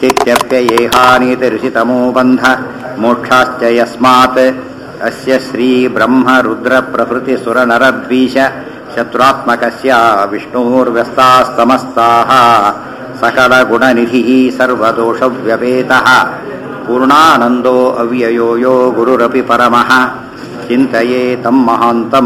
सृष्टित्यप्ययेहानीतिरिषितमो बन्ध मोक्षाश्च यस्मात् अस्य श्री ब्रह्म रुद्र प्रभृति सुर नरद्वीष शत्रुत्मकस्य विष्णोर्व्यस्तास्तमस्ताः सकल गुणनिधिः सर्वदोषव्यपेतः पूर्णानन्दो अव्ययो यो गुरुरपि परमः ಚಿಂತೆಯೇ ತಮ್ಮ ಮಹಾಂತಂ.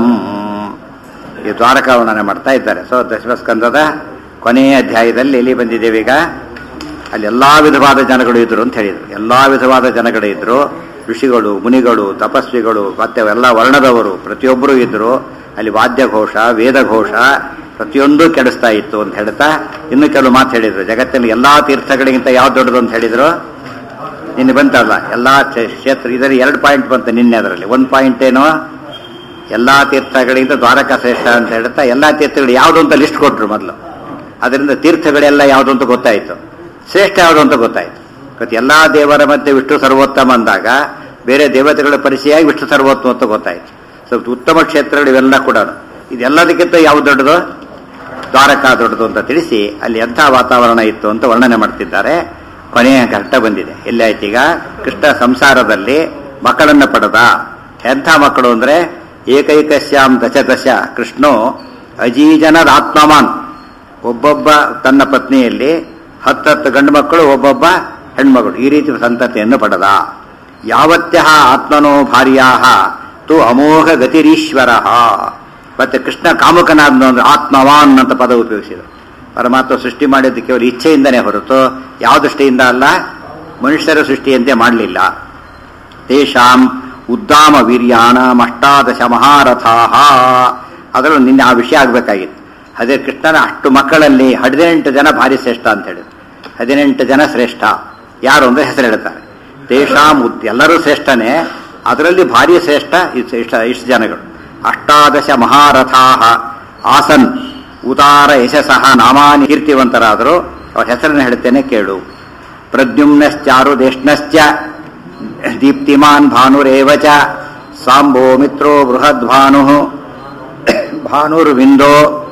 ಈ ದ್ವಾರಕಾವರ್ಣನೆ ಮಾಡ್ತಾ ಇದ್ದಾರೆ. ಸೊ ದಶಮಸ್ಕಂದದ ಕೊನೆಯ ಅಧ್ಯಾಯದಲ್ಲಿ ಎಲ್ಲಿ ಬಂದಿದ್ದೇವೆ ಈಗ? ಅಲ್ಲಿ ಎಲ್ಲ ವಿಧವಾದ ಜನಗಳು ಇದ್ರು ಅಂತ ಹೇಳಿದರು. ಎಲ್ಲ ವಿಧವಾದ ಜನಗಳು ಇದ್ರು, ಋಷಿಗಳು, ಮುನಿಗಳು, ತಪಸ್ವಿಗಳು, ಮತ್ತೆ ಎಲ್ಲ ವರ್ಣದವರು ಪ್ರತಿಯೊಬ್ಬರು ಇದ್ರು. ಅಲ್ಲಿ ವಾದ್ಯಘೋಷ, ವೇದಘೋಷ ಪ್ರತಿಯೊಂದು ಕೆಡಿಸ್ತಾ ಇತ್ತು ಅಂತ ಹೇಳ್ತಾ ಇನ್ನು ಕೆಲವು ಮಾತು ಹೇಳಿದ್ರು. ಜಗತ್ತಲ್ಲಿ ಎಲ್ಲಾ ತೀರ್ಥಗಳಿಗಿಂತ ಯಾವ್ದು ದೊಡ್ಡದು ಅಂತ ಹೇಳಿದ್ರು? ನಿನ್ನೆ ಬಂತಲ್ಲ ಎಲ್ಲಾ ಕ್ಷೇತ್ರ. ಇದರಲ್ಲಿ 2 ಪಾಯಿಂಟ್ ಬಂತು ನಿನ್ನೆ. ಅದರಲ್ಲಿ 1 ಪಾಯಿಂಟ್ ಏನೋ ಎಲ್ಲಾ ತೀರ್ಥಗಳಿಂದ ದ್ವಾರಕಾ ಶ್ರೇಷ್ಠ ಅಂತ ಹೇಳ್ತಾ ಎಲ್ಲಾ ತೀರ್ಥಗಳು ಯಾವುದು ಅಂತ ಲಿಸ್ಟ್ ಕೊಟ್ರು ಮೊದಲು. ಅದರಿಂದ ತೀರ್ಥಗಳೆಲ್ಲ ಯಾವುದು ಅಂತ ಗೊತ್ತಾಯ್ತು, ಶ್ರೇಷ್ಠ ಯಾವುದು ಅಂತ ಗೊತ್ತಾಯ್ತು. ಮತ್ತೆ ಎಲ್ಲಾ ದೇವರ ಮಧ್ಯೆ ವಿಷ್ಣು ಸರ್ವೋತ್ತಮ ಅಂದಾಗ ಬೇರೆ ದೇವತೆಗಳ ಪರಿಚಯವಾಗಿ ವಿಷ್ಣು ಸರ್ವೋತ್ತಮ ಅಂತ ಗೊತ್ತಾಯ್ತು. ಸ್ವಲ್ಪ ಉತ್ತಮ ಕ್ಷೇತ್ರಗಳು ಇವೆಲ್ಲ ಕೂಡ ಇದೆಲ್ಲದಕ್ಕಿಂತ ಯಾವ್ದು ದೊಡ್ಡದು? ದ್ವಾರಕಾ ದೊಡ್ಡದು ಅಂತ ತಿಳಿಸಿ ಅಲ್ಲಿ ಎಂಥ ವಾತಾವರಣ ಇತ್ತು ಅಂತ ವರ್ಣನೆ ಮಾಡ್ತಿದ್ದಾರೆ. ಕೊನೆಯ ಘಟ್ಟ ಬಂದಿದೆ. ಎಲ್ಲಾಯ್ತು ಈಗ? ಕೃಷ್ಣ ಸಂಸಾರದಲ್ಲಿ ಮಕ್ಕಳನ್ನ ಪಡೆದ. ಎಂಥ ಮಕ್ಕಳು ಅಂದ್ರೆ ಏಕೈಕಸ್ಯಾಂ ದಶ ಕೃಷ್ಣೋ ಅಜೀಜನರಾತ್ಮವಾನ್. ಒಬ್ಬೊಬ್ಬ ತನ್ನ ಪತ್ನಿಯಲ್ಲಿ 10 ಗಂಡು ಮಕ್ಕಳು, ಒಬ್ಬೊಬ್ಬ ಹೆಣ್ಮಗಳು. ಈ ರೀತಿ ಸಂತತಿಯನ್ನು ಪಡೆದ. ಯಾವತ್ಯಃ ಆತ್ಮನೋ ಭಾರ್ಯಾಹ ತು ಅಮೋಘ ಗತಿರೀಶ್ವರ. ಮತ್ತೆ ಕೃಷ್ಣ ಕಾಮುಕನಾದ ಆತ್ಮವಾನ್ ಅಂತ ಪದ ಉಪಯೋಗಿಸಿದರು. ಪರಮಾತ್ಮ ಸೃಷ್ಟಿ ಮಾಡಿದ್ದಕ್ಕೆ ಕೇವಲ ಇಚ್ಛೆಯಿಂದನೇ ಹೊರತು ಯಾವ ದೃಷ್ಟಿಯಿಂದ ಅಲ್ಲ, ಮನುಷ್ಯರ ಸೃಷ್ಟಿಯಂತೆ ಮಾಡಲಿಲ್ಲ. ತೇಷಾಂ ಉದ್ದಾಮ ವೀರ್ಯಾನಾಂ 18 ಮಹಾರಥಾಃ. ಅದರಲ್ಲೂ ನಿನ್ನೆ ಆ ವಿಷಯ ಆಗಬೇಕಾಗಿತ್ತು. ಅದೇ ಕೃಷ್ಣನ ಅಷ್ಟು ಮಕ್ಕಳಲ್ಲಿ 18 ಜನ ಭಾರಿ ಶ್ರೇಷ್ಠ ಅಂತ ಹೇಳಿದ್ರು. 18 ಜನ ಶ್ರೇಷ್ಠ ಯಾರು ಅಂದ್ರೆ ಹೆಸರು ಹೇಳ್ತಾರೆ. ತೇಷಾಂ ಎಲ್ಲರೂ ಶ್ರೇಷ್ಠನೇ, ಅದರಲ್ಲಿ ಭಾರಿ ಶ್ರೇಷ್ಠ ಇಷ್ಟು ಜನಗಳು. 18 ಮಹಾರಥಾಃ ಆಸನ್ ಉದಾರ ಯಶಸಃ ನಾಮಾನಿ. ಕೀರ್ತಿವಂತರಾದರು. ಅವ್ರ ಹೆಸರನ್ನು ಹೇಳ್ತೇನೆ ಕೇಳು. ಪ್ರದ್ಯುಮ್ನಶ್ಚಾರುದೇಷ್ಣಶ್ಚ ದೀಪ್ತಿಮಾನ್ ಭಾನುರೇವಚ ಸಾಂಬೋ ಮಿತ್ರೋ ಬೃಹದ್ಭಾನು ಭಾನುರ್ವಿಂದೋ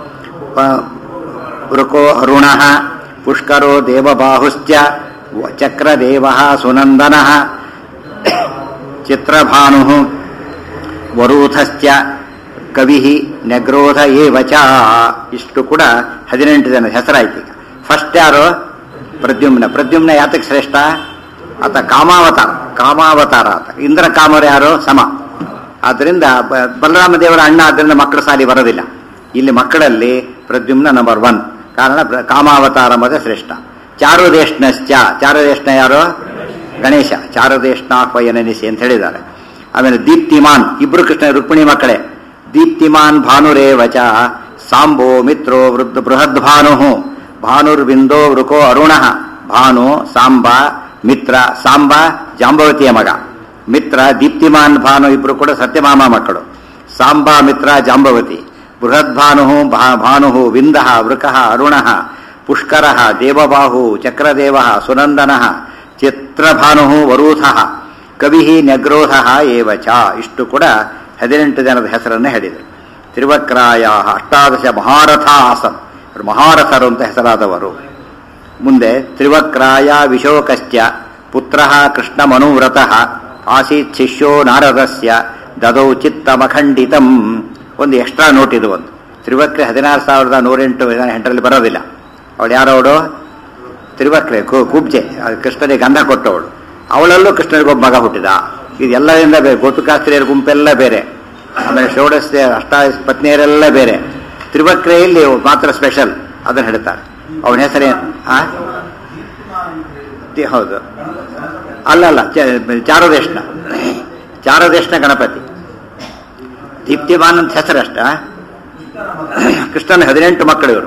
ವೃಕೋ ಅರುಣಃ ಪುಷ್ಕರೋ ದೇವಬಾಹುಶ್ಚ ಚಕ್ರದೇವಃ ಸುನಂದನಃ ಚಿತ್ರಭಾನು ವರೂಥಶ್ಚ ಕವಿ ನಗ್ರೋಧ ಏವಚ. ಇಷ್ಟು ಕೂಡ 18 ಜನ ಹೆಸರಾಯ್ತು. ಈಗ ಫಸ್ಟ್ ಯಾರು? ಪ್ರದ್ಯುಮ್ನ. ಪ್ರದ್ಯುಮ್ನ ಯಾತಕ್ಕೆ ಶ್ರೇಷ್ಠ? ಆತ ಕಾಮಾವತಾರ ಆತ. ಇಂದ್ರ ಕಾಮರು ಯಾರು? ಸಮ. ಆದ್ರಿಂದ ಬಲರಾಮ ದೇವರ ಅಣ್ಣ, ಆದ್ರಿಂದ ಮಕ್ಕಳ ಸಾಲಿ ಬರೋದಿಲ್ಲ. ಇಲ್ಲಿ ಮಕ್ಕಳಲ್ಲಿ ಪ್ರದ್ಯುಮ್ನ ನಂಬರ್ 1. ಕಾರಣ ಕಾಮಾವತಾರ ಮಗ ಶ್ರೇಷ್ಠ. ಚಾರುದೇಷ್ಣಶ್ಚ. ಚಾರುದೇಷ್ಣ ಯಾರು? ಗಣೇಶ. ಚಾರುದೇಷ್ಣಾಹ್ವಯನೆನಿಸಿ ಅಂತ ಹೇಳಿದ್ದಾರೆ. ಆಮೇಲೆ ದೀಪ್ತಿಮಾನ್, ಇಬ್ರು ಕೃಷ್ಣ ರುಕ್ಮಿಣಿ ಮಕ್ಕಳೇ. ದೀಪ್ತಿಮಾನ್ ಭಾನುರೇವಚ ಸಾಂಬೋ ಮಿತ್ರೋ ವೃದ್ಧ ಬೃಹದ್ಭಾನು ಭಾನುರ್ವಿಂದೋ ವೃಕೋ ಅರುಣಃ. ಭಾನು ಸಾಂಬ, ಮಿತ್ರ. ಸಾಂಬ ಜಾಂಬವತಿಯ ಮಗ, ಮಿತ್ರ ದೀಪ್ತಿಮಾನ್ ಭಾನು. ಇಬ್ರು ಕೂಡ ಸತ್ಯಮಾಮ ಮಕ್ಕಳು. ಸಾಂಬ ಮಿತ್ರ ಜಾಂಬವತಿ. ಬೃಹದ್ಭಾನು ಭಾನು ವಿಂದಃ ವೃಕಃ ಅರುಣಃ ಪುಷ್ಕರಃ ದೇವಬಾಹು ಚಕ್ರದೇವ ಸುನಂದನಃ ಚಿತ್ರಭಾನು ವರೂಥಃ ಕವಿ ನಗ್ರೋಧ ಏವಚ. ಇಷ್ಟು ಕೂಡ 18 ಜನದ ಹೆಸರನ್ನು ಹೇಳಿದರು. ತ್ರಿವಕ್ರಾಯ 18 ಮಹಾರಥ ಆಸನ್. ಮಹಾರಥರು ಅಂತ ಹೆಸರಾದವರು. ಮುಂದೆ ತ್ರಿವಕ್ರಾಯ ವಿಶೋಕಶ್ಚ ಪುತ್ರ ಕೃಷ್ಣ ಮನುವ್ರತಃ ಆಸೀತ್ ಶಿಷ್ಯೋ ನಾರದಸ್ಯ ದದೌ ಚಿತ್ತಮಖಂಡಿತಂ. ಒಂದು ಎಕ್ಸ್ಟ್ರಾ ನೋಟ್ ಇದು. ಒಂದು ತ್ರಿವಕ್ರೆ 16,108 ಬರೋದಿಲ್ಲ. ಅವಳು ಯಾರವಳು? ತ್ರಿವಕ್ರೆ ಕುಬ್ಜೆ, ಕೃಷ್ಣನಿಗೆ ಗಂಧ ಕೊಟ್ಟವಳು. ಅವಳಲ್ಲೂ ಕೃಷ್ಣನಿಗೊಬ್ಬ ಮಗ ಹುಟ್ಟಿದ. ಇದೆಲ್ಲರಿಂದ ಬೇರೆ. ಗೋಪಿಕಾಸ್ತ್ರೀಯರ ಗುಂಪೆಲ್ಲ ಬೇರೆ, ಆಮೇಲೆ ಷೋಡಶ ಪತ್ನಿಯರೆಲ್ಲ ಬೇರೆ. ತ್ರಿವಕ್ರೆಯಲ್ಲಿ ಮಾತ್ರ ಸ್ಪೆಷಲ್, ಅದನ್ನು ಹೇಳ್ತಾರೆ. ಅವನ ಹೆಸರೇನು? ಹೌದು, ಅಲ್ಲಲ್ಲ, ಚಾರುದೇಷ್ಣ. ಚಾರುದೇಷ್ಣ ಗಣಪತಿ. ದೀಪ್ತಿಮಾನ್ ಅಂತ ಹೆಸರಷ್ಟ. ಕೃಷ್ಣನ 18 ಮಕ್ಕಳು ಇವರು.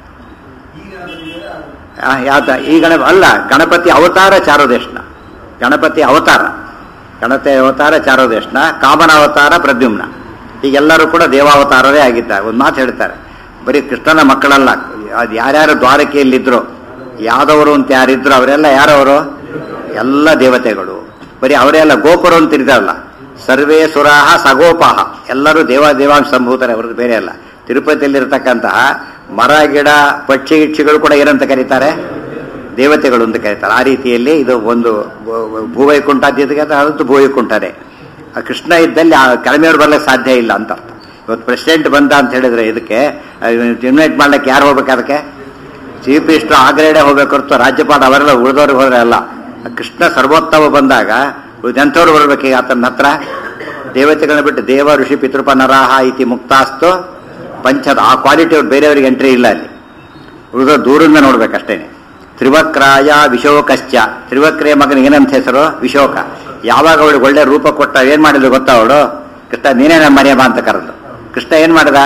ಈ ಅಲ್ಲ, ಗಣಪತಿ ಅವತಾರ ಚಾರುದೇಷ್ಣ. ಗಣಪತಿ ಅವತಾರ ಚಾರುದೇಷ್ಣ. ಕಾಮನ ಅವತಾರ ಪ್ರದ್ಯುಮ್ನ. ಹೀಗೆಲ್ಲರೂ ಕೂಡ ದೇವಾವತಾರರೇ ಆಗಿದ್ದಾರೆ. ಒಂದು ಮಾತು ಹೇಳ್ತಾರೆ, ಬರೀ ಕೃಷ್ಣನ ಮಕ್ಕಳಲ್ಲ, ಅದು ಯಾರ್ಯಾರು ದ್ವಾರಕೆಯಲ್ಲಿದ್ರು, ಯಾದವರು ಅಂತ ಯಾರಿದ್ರು ಅವರೆಲ್ಲ ಯಾರವರು? ಎಲ್ಲ ದೇವತೆಗಳು. ಬರೀ ಅವರೇ ಅಲ್ಲ, ಗೋಪರು ಅಂತ ಇದ್ದಾರಲ್ಲ, ಸರ್ವೇ ಸುರಾಹ ಸಗೋಪಾಹ, ಎಲ್ಲರೂ ದೇವಾಂಶ ಸಂಭೂತರೆ, ಅವ್ರದ್ದು ಬೇರೆ ಅಲ್ಲ. ತಿರುಪತಿಯಲ್ಲಿರ್ತಕ್ಕಂತಹ ಮರ ಗಿಡ ಪಕ್ಷಿ ಗಿಕ್ಷಿಗಳು ಕೂಡ ಏನಂತ ಕರೀತಾರೆ? ದೇವತೆಗಳು ಅಂತ ಕರೀತಾರೆ. ಆ ರೀತಿಯಲ್ಲಿ ಇದು ಒಂದು ಭೂವೈಕುಂಠ ಅದು ಭೂವೈಕುಂಠನೇ. ಆ ಕೃಷ್ಣ ಇದ್ದಲ್ಲಿ ಆ ಕೆಳಮೆಯವರು ಬರ್ಲಿಕ್ಕೆ ಸಾಧ್ಯ ಇಲ್ಲ ಅಂತ ಅರ್ಥ. ಇವತ್ತು ಪ್ರೆಸಿಡೆಂಟ್ ಬಂದ ಅಂತ ಹೇಳಿದ್ರೆ ಇದಕ್ಕೆ ಇನ್ವೈಟ್ ಮಾಡ್ಲಿಕ್ಕೆ ಯಾರು ಹೋಗ್ಬೇಕು? ಅದಕ್ಕೆ ಚೀಫ್ ಮಿನಿಸ್ಟರ್ ಆಗ್ರೇಡೆ ಹೋಗ್ಬೇಕು ಹೊರತು ರಾಜ್ಯಪಾಲ ಅವರೆಲ್ಲ ಉಳಿದವ್ರಿಗೆ ಹೋದ್ರೆ ಅಲ್ಲ. ಕೃಷ್ಣ ಸರ್ವೋತ್ತಮ ಬಂದಾಗ ಎಂಥವ್ರು ಬರ್ಬೇಕು? ಈಗ ಆತನ ಹತ್ರ ದೇವತೆಗಳನ್ನ ಬಿಟ್ಟು ದೇವ ಋಷಿ ಪಿತೃಪ ನರಾಹ ಇತಿ ಮುಕ್ತಾಸ್ತು ಪಂಚದ ಆ ಕ್ವಾಲಿಟಿ ಅವ್ರು ಬೇರೆಯವ್ರಿಗೆ ಎಂಟ್ರಿ ಇಲ್ಲ. ಅಲ್ಲಿ ಉಳಿದ ದೂರಿಂದ ನೋಡ್ಬೇಕಷ್ಟೇನೆ. ತ್ರಿವಕ್ರಾಯ ವಿಶೋಕಶ್ಚ, ತ್ರಿವಕ್ರೆಯ ಮಗನ ಏನಂತ ಹೆಸರು? ವಿಶೋಕ. ಯಾವಾಗ ಅವಳಿಗೆ ಒಳ್ಳೆ ರೂಪ ಕೊಟ್ಟ ಏನ್ ಮಾಡಿದ್ರು ಗೊತ್ತಾ? ಅವಳು ಕೃಷ್ಣ ನೀನೇ ನಮ್ಮ ಮನೆಯಮ್ಮ ಅಂತ ಕರೆದು. ಕೃಷ್ಣ ಏನ್ ಮಾಡಿದ?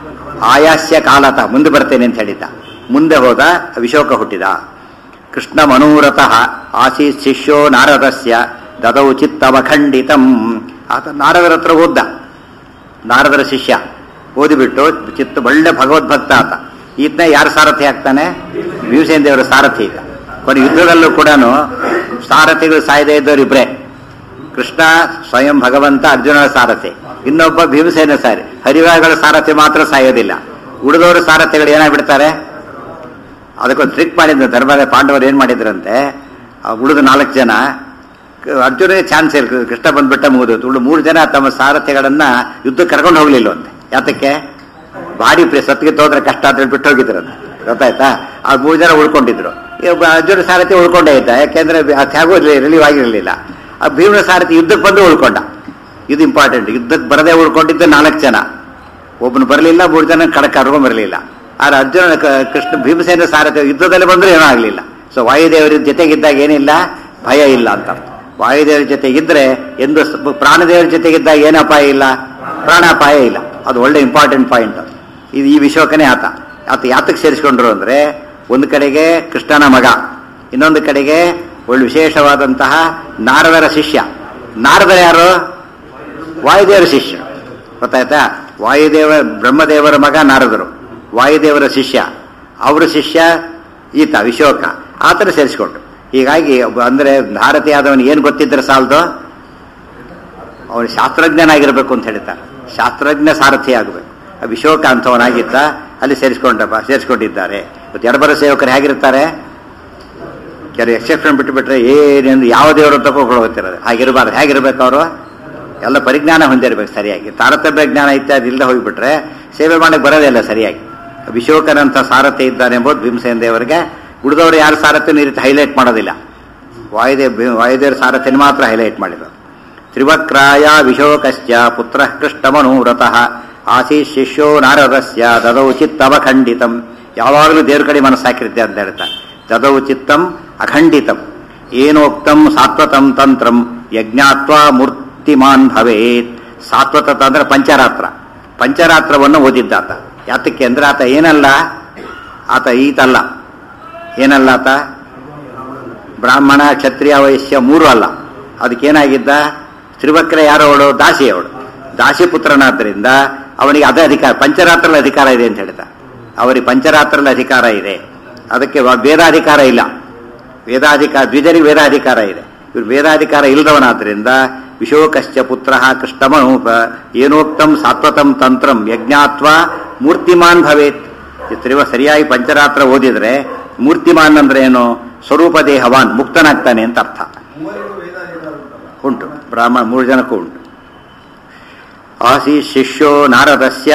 ಆಯಾಸ್ಯ ಕಾಲತ, ಮುಂದೆ ಬರ್ತೇನೆ ಅಂತ ಹೇಳಿದ್ದ. ಮುಂದೆ ಹೋದ, ವಿಶೋಕ ಹುಟ್ಟಿದ. ಕೃಷ್ಣ ಮನೋರಥಃ ಆಸೀತ್ ಶಿಷ್ಯೋ ನಾರದಸ್ಯ ದದೌ ಚಿತ್ತಮಖಂಡಿತಂ. ಆತ ನಾರದರ ಹತ್ರ ಓದ್ದ, ನಾರದರ ಶಿಷ್ಯ. ಓದಿಬಿಟ್ಟು ಚಿತ್ತ ಒಳ್ಳೆ ಭಗವದ್ಭಕ್ತ ಆತ. ಈತನ ಯಾರು ಸಾರಥಿ ಆಗ್ತಾನೆ? ಭೀಮಸೇನ ದೇವರ ಸಾರಥಿ ಈಗ. ಕೊನೆ ಯುದ್ಧದಲ್ಲೂ ಕೂಡ ಸಾರಥಿಗಳು ಸಾಯದೇ ಇದ್ದವರು ಇಬ್ರೆ. ಕೃಷ್ಣ ಸ್ವಯಂ ಭಗವಂತ, ಅರ್ಜುನನ ಸಾರಥಿ, ಇನ್ನೊಬ್ಬ ಭೀಮಸೇನ ಸಾರಿ. ಹರಿವಾಗಳ ಸಾರಥಿ ಮಾತ್ರ ಸಾಯೋದಿಲ್ಲ. ಉಳಿದವರು ಸಾರಥಿಗಳು ಏನಾಗ್ಬಿಡ್ತಾರೆ? ಅದಕ್ಕೊಂದು ಟ್ರಿಕ್ ಮಾಡಿದ್ರು ಧರ್ಮದ ಪಾಂಡವರು. ಏನ್ ಮಾಡಿದ್ರಂತೆ, ಉಳಿದ 4 ಜನ ಅರ್ಜುನಿಗೆ ಚಾನ್ಸ್ ಇಲ್ಲ, ಕೃಷ್ಣ ಬಂದ್ಬಿಟ್ಟ ಮುಗಿದೋದು. ಉಳಿದ 3 ಜನ ತಮ್ಮ ಸಾರಥಿಗಳನ್ನ ಯುದ್ಧಕ್ಕೆ ಕರ್ಕೊಂಡು ಹೋಗ್ಲಿಲ್ಲ ಅಂತೆ. ಯಾತಕ್ಕೆ? ಭಾರಿ ಸತ್ತಿಗೆ ಹೋದ್ರೆ ಕಷ್ಟ ಅಂತ ಬಿಟ್ಟು ಹೋಗಿದ್ರಂತೆ. ಗೊತ್ತಾಯ್ತಾ? ಆ 3 ಜನ ಉಳ್ಕೊಂಡಿದ್ರು. ಅರ್ಜುನ ಸಾರಥಿ ಉಳ್ಕೊಂಡೇ ಇದ್ದ, ಯಾಕೆಂದ್ರೆ ತ್ಯಾಗೋ ರಿಲೀವ್ ಆಗಿರಲಿಲ್ಲ. ಆ ಭೀಮನ ಸಾರಥಿ ಯುದ್ಧಕ್ಕೆ ಬಂದು ಉಳ್ಕೊಂಡ. ಇದು ಇಂಪಾರ್ಟೆಂಟ್. ಯುದ್ಧಕ್ಕೆ ಬರದೇ ಉಳ್ಕೊಂಡಿದ್ದ 4 ಜನ. ಒಬ್ಬನು ಬರಲಿಲ್ಲ, 3 ಜನ ಕಡಕ ಕರ್ಕೊಂಡ್ ಬರಲಿಲ್ಲ. ಆದ್ರೆ ಅರ್ಜುನ ಕೃಷ್ಣ ಭೀಮಸೇನ ಸಾರಥಿ ಯುದ್ಧದಲ್ಲಿ ಬಂದ್ರೆ ಏನೂ ಆಗಲಿಲ್ಲ. ಸೊ ವಾಯುದೇವರ ಜೊತೆಗಿದ್ದಾಗ ಏನಿಲ್ಲ, ಭಯ ಇಲ್ಲ ಅಂತ. ವಾಯುದೇವರ ಜೊತೆಗಿದ್ರೆ ಎಂದು, ಪ್ರಾಣದೇವರ ಜೊತೆಗಿದ್ದಾಗ ಏನು ಅಪಾಯ ಇಲ್ಲ, ಪ್ರಾಣಾಪಾಯ ಇಲ್ಲ. ಅದು ಒಳ್ಳೆ ಇಂಪಾರ್ಟೆಂಟ್ ಪಾಯಿಂಟ್. ಇದು ಈ ವಿಶೋಕನೇ ಆತ. ಯಾತಕ್ಕೆ ಸೇರಿಸ್ಕೊಂಡ್ರು ಅಂದ್ರೆ, ಒಂದು ಕಡೆಗೆ ಕೃಷ್ಣನ ಮಗ, ಇನ್ನೊಂದು ಕಡೆಗೆ ಒಳ್ಳೆ ವಿಶೇಷವಾದಂತಹ ನಾರದರ ಶಿಷ್ಯ. ನಾರದರ ಯಾರು? ವಾಯುದೇವರ ಶಿಷ್ಯ. ಗೊತ್ತಾಯ್ತಾ? ವಾಯುದೇವ ಬ್ರಹ್ಮದೇವರ ಮಗ ನಾರದರು, ವಾಯುದೇವರ ಶಿಷ್ಯ. ಅವರ ಶಿಷ್ಯ ಈತ ವಿಶೋಕ. ಆತರ ಸೇರಿಸ್ಕೊಂಡ್ರು. ಹೀಗಾಗಿ ಅಂದ್ರೆ ಭಾರತೀಯ ಆದವನಿಗೆ ಏನು ಗೊತ್ತಿದ್ರೆ ಸಾಲದು, ಅವನು ಶಾಸ್ತ್ರಜ್ಞನಾಗಿರ್ಬೇಕು ಅಂತ ಹೇಳ್ತಾರೆ. ಶಾಸ್ತ್ರಜ್ಞ ಸಾರಥಿ ಆಗಬೇಕು. ವಿಶೋಕ ಅಂತವನಾಗಿದ್ದ, ಅಲ್ಲಿ ಸೇರಿಸ್ಕೊಂಡಿದ್ದಾರೆ. ಇವತ್ತು ಎಡಬರ ಸೇವಕರು ಹೇಗಿರ್ತಾರೆ? ಕೆಲವು ಎಕ್ಸೆಪ್ಷನ್ ಬಿಟ್ಟುಬಿಟ್ರೆ ಏನೇನು ಯಾವ ದೇವರು ತಗೊಂಡು ಹೋಗ್ತಿರೋದು. ಹಾಗಿರಬಾರ್ದು. ಹೇಗಿರ್ಬೇಕು? ಅವರು ಎಲ್ಲ ಪರಿಜ್ಞಾನ ಹೊಂದಿರಬೇಕು ಸರಿಯಾಗಿ. ತಾರತಮ್ಯ ಜ್ಞಾನ ಇತ್ಯಾದಿ ಇಲ್ಲದೆ ಹೋಗಿಬಿಟ್ರೆ ಸೇವೆ ಮಾಡಕ್ಕೆ ಬರೋದೇ ಇಲ್ಲ ಸರಿಯಾಗಿ. ವಿಶೋಕನಂತ ಸಾರಥಿ ಇದ್ದಾನೆ ಎಂಬುದು ಭೀಮಸೇನ ದೇವರಿಗೆ. ಉಳಿದವರು ಯಾರು ಸಾರಥಿಯನ್ನು ಈ ರೀತಿ ಹೈಲೈಟ್ ಮಾಡೋದಿಲ್ಲ. ವಾಯುದೇವರ ಸಾರಥಿನ ಮಾತ್ರ ಹೈಲೈಟ್ ಮಾಡಿದರು. ತ್ರಿವಕ್ರಾಯ ವಿಶೋಕಶ್ಚ ಪುತ್ರ ಕೃಷ್ಣಮನೋರಥಃ ಆಸೀತ್ ಶಿಷ್ಯೋ ನಾರದಸ್ಯ ದದೌ ಚಿತ್ತಮ ಖಂಡಿತಂ. ಯಾವಾಗಲೂ ದೇವ್ರ ಕಡೆ ಮನಸ್ಸಾಕಿರುತ್ತೆ ಅಂತ ಹೇಳ್ತಾರೆ. ದದೌ ಚಿತ್ತಂ ಅಖಂಡಿತಂ ಏನೋಕ್ತಂ ಸಾತ್ವತಂ ತಂತ್ರಂ ಯಜ್ಞಾತ್ವಾ ಮೂರ್ತಿಮಾನ್ ಭವೇತ್. ಸಾತ್ವತ ಅಂದ್ರೆ ಪಂಚರಾತ್ರ. ಪಂಚರಾತ್ರವನ್ನು ಓದಿದ್ದಾತ. ಯಾತಕ್ಕೆ ಅಂದ್ರೆ ಆತ ಏನಲ್ಲ, ಈತಲ್ಲ. ಏನಲ್ಲ ಆತ? ಬ್ರಾಹ್ಮಣ ಕ್ಷತ್ರಿಯ ವೈಶ್ಯ 3 ಅಲ್ಲ. ಅದಕ್ಕೇನಾಗಿದ್ದ? ತ್ರಿವಕ್ರ ಯಾರೋ ಅವಳು? ದಾಸಿ. ಅವಳು ದಾಸಿ ಪುತ್ರನಾದ್ದರಿಂದ ಅವನಿಗೆ ಅದೇ ಅಧಿಕಾರ, ಪಂಚರಾತ್ರಲ್ಲಿ ಅಧಿಕಾರ ಇದೆ ಅಂತ ಹೇಳ್ತಾ. ಅವರಿಗೆ ಪಂಚರಾತ್ರಲ್ಲಿ ಅಧಿಕಾರ ಇದೆ. ಅದಕ್ಕೆ ವೇದಾಧಿಕಾರ ಇಲ್ಲ. ದ್ವಿಜರಿಗೆ ವೇದಾಧಿಕಾರ ಇದೆ. ಇವ್ರು ವೇದಾಧಿಕಾರ ಇಲ್ಲದವನಾದ್ರಿಂದ ವಿಶೋಕಶ್ಚ ಪುತ್ರ ಕೃಷ್ಣಮನೂಪ ಏನೋಕ್ತಂ ಸಾತ್ವತಂ ತಂತ್ರಂ ಯಜ್ಞಾತ್ವಾ ಮೂರ್ತಿಮಾನ್ ಭವೇತ್. ಸರಿಯಾಗಿ ಪಂಚರಾತ್ರ ಓದಿದ್ರೆ ಮೂರ್ತಿಮಾನ್ ಅಂದ್ರೆ ಏನು? ಸ್ವರೂಪ ದೇಹವಾನ್, ಮುಕ್ತನಾಗ್ತಾನೆ ಅಂತ ಅರ್ಥ. ಉಂಟು ಬ್ರಾಹ್ಮಣ 3 ಜನಕ್ಕೂ ಉಂಟು. ಆಸೀತ್ ಶಿಷ್ಯೋ ನಾರದಸ್ಯ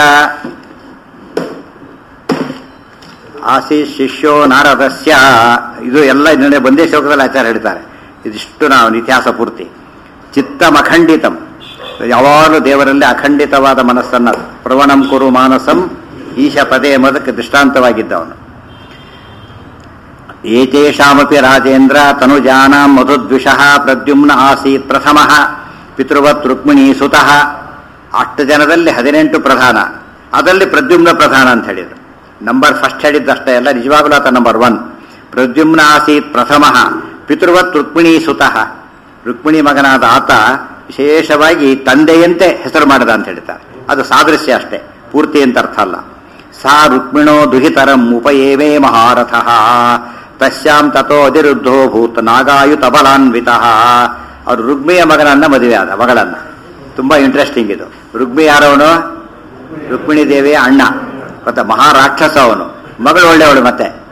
ಇದು ಎಲ್ಲ ಇನ್ನೊಂದೇ ಬಂದೇ ಶ್ಲೋಕದಲ್ಲಿ ಆಚಾರ್ಯ ಹೇಳ್ತಾರೆ. ಇದಿಷ್ಟು ನಾವು ಇತಿಹಾಸ ಪೂರ್ತಿ. ಚಿತ್ತಂ ಅಖಂಡಿತಂ, ಯಾವಾಗಲೂ ದೇವರಲ್ಲಿ ಅಖಂಡಿತವಾದ ಮನಸ್ಸನ್ನ ಪ್ರವಣಂ ಕುರು ಮಾನಸಂ ಈಶ ಪದೇ ಎಂಬುದಕ್ಕೆ ದೃಷ್ಟಾಂತವಾಗಿದ್ದವನು. ಏತೇಷಾಮಪಿ ರಾಜೇಂದ್ರ ತನುಜಾನಾಂ ಮಧುದ್ವಿಷಃ ಪ್ರದ್ಯುಮ್ನ ಆಸೀತ್ ಪ್ರಥಮಃ ಪಿತೃವತ್ ರುಕ್ಮಿಣೀ ಸುತಃ. 8 ಜನದಲ್ಲಿ 18 ಪ್ರಧಾನ, ಅದರಲ್ಲಿ ಪ್ರದ್ಯುಮ್ನ ಪ್ರಧಾನ ಅಂತ ಹೇಳಿದ್ರು. ನಂಬರ್ ಫಸ್ಟ್ ಹೇಳಿದ್ದಷ್ಟೇ ಅಲ್ಲ, ನಿಜವಾಗಲೂ ಆತ ನಂಬರ್ 1. ಪ್ರದ್ಯುಮ್ನ ಆಸೀತ್ ಪ್ರಥಮಃ ಪಿತೃವತ್ ರುಕ್ಮಿಣೀ ಸುತಃ. ರುಕ್ಮಿಣಿ ಮಗನಾದ ಆತ ವಿಶೇಷವಾಗಿ ತಂದೆಯಂತೆ ಹೆಸರು ಮಾಡಿದ ಅಂತ ಹೇಳ್ತಾರೆ. ಅದು ಸಾದೃಶ್ಯ ಅಷ್ಟೇ, ಪೂರ್ತಿ ಅಂತ ಅರ್ಥ ಅಲ್ಲ. ಸಾ ರುಕ್ಮಿಣೋ ದುಹಿತರಂ ಉಪಯೇವೇ ಮಹಾರಥಃ ತಸ್ಯಾಂ ತಥೋ ಅಧಿರುದ್ಧೋ ಭೂತ್ ನಾಗಾಯುತ ಬಲಾನ್ವಿತಃ. ಅವರು ರುಕ್ಮಿಯ ಮಗನನ್ನ ಮದುವೆ ಆದ, ಮಗಳನ್ನ. ತುಂಬಾ ಇಂಟ್ರೆಸ್ಟಿಂಗ್ ಇದು. ರುಕ್ಮಿ ಯಾರವನು? ರುಕ್ಮಿಣಿ ದೇವಿಯ ಅಣ್ಣ. ಮತ್ತೆ ಮಹಾರಾಕ್ಷಸ ಅವನು. ಮಗಳು ಒಳ್ಳೆಯವಳು. ಮತ್ತೆ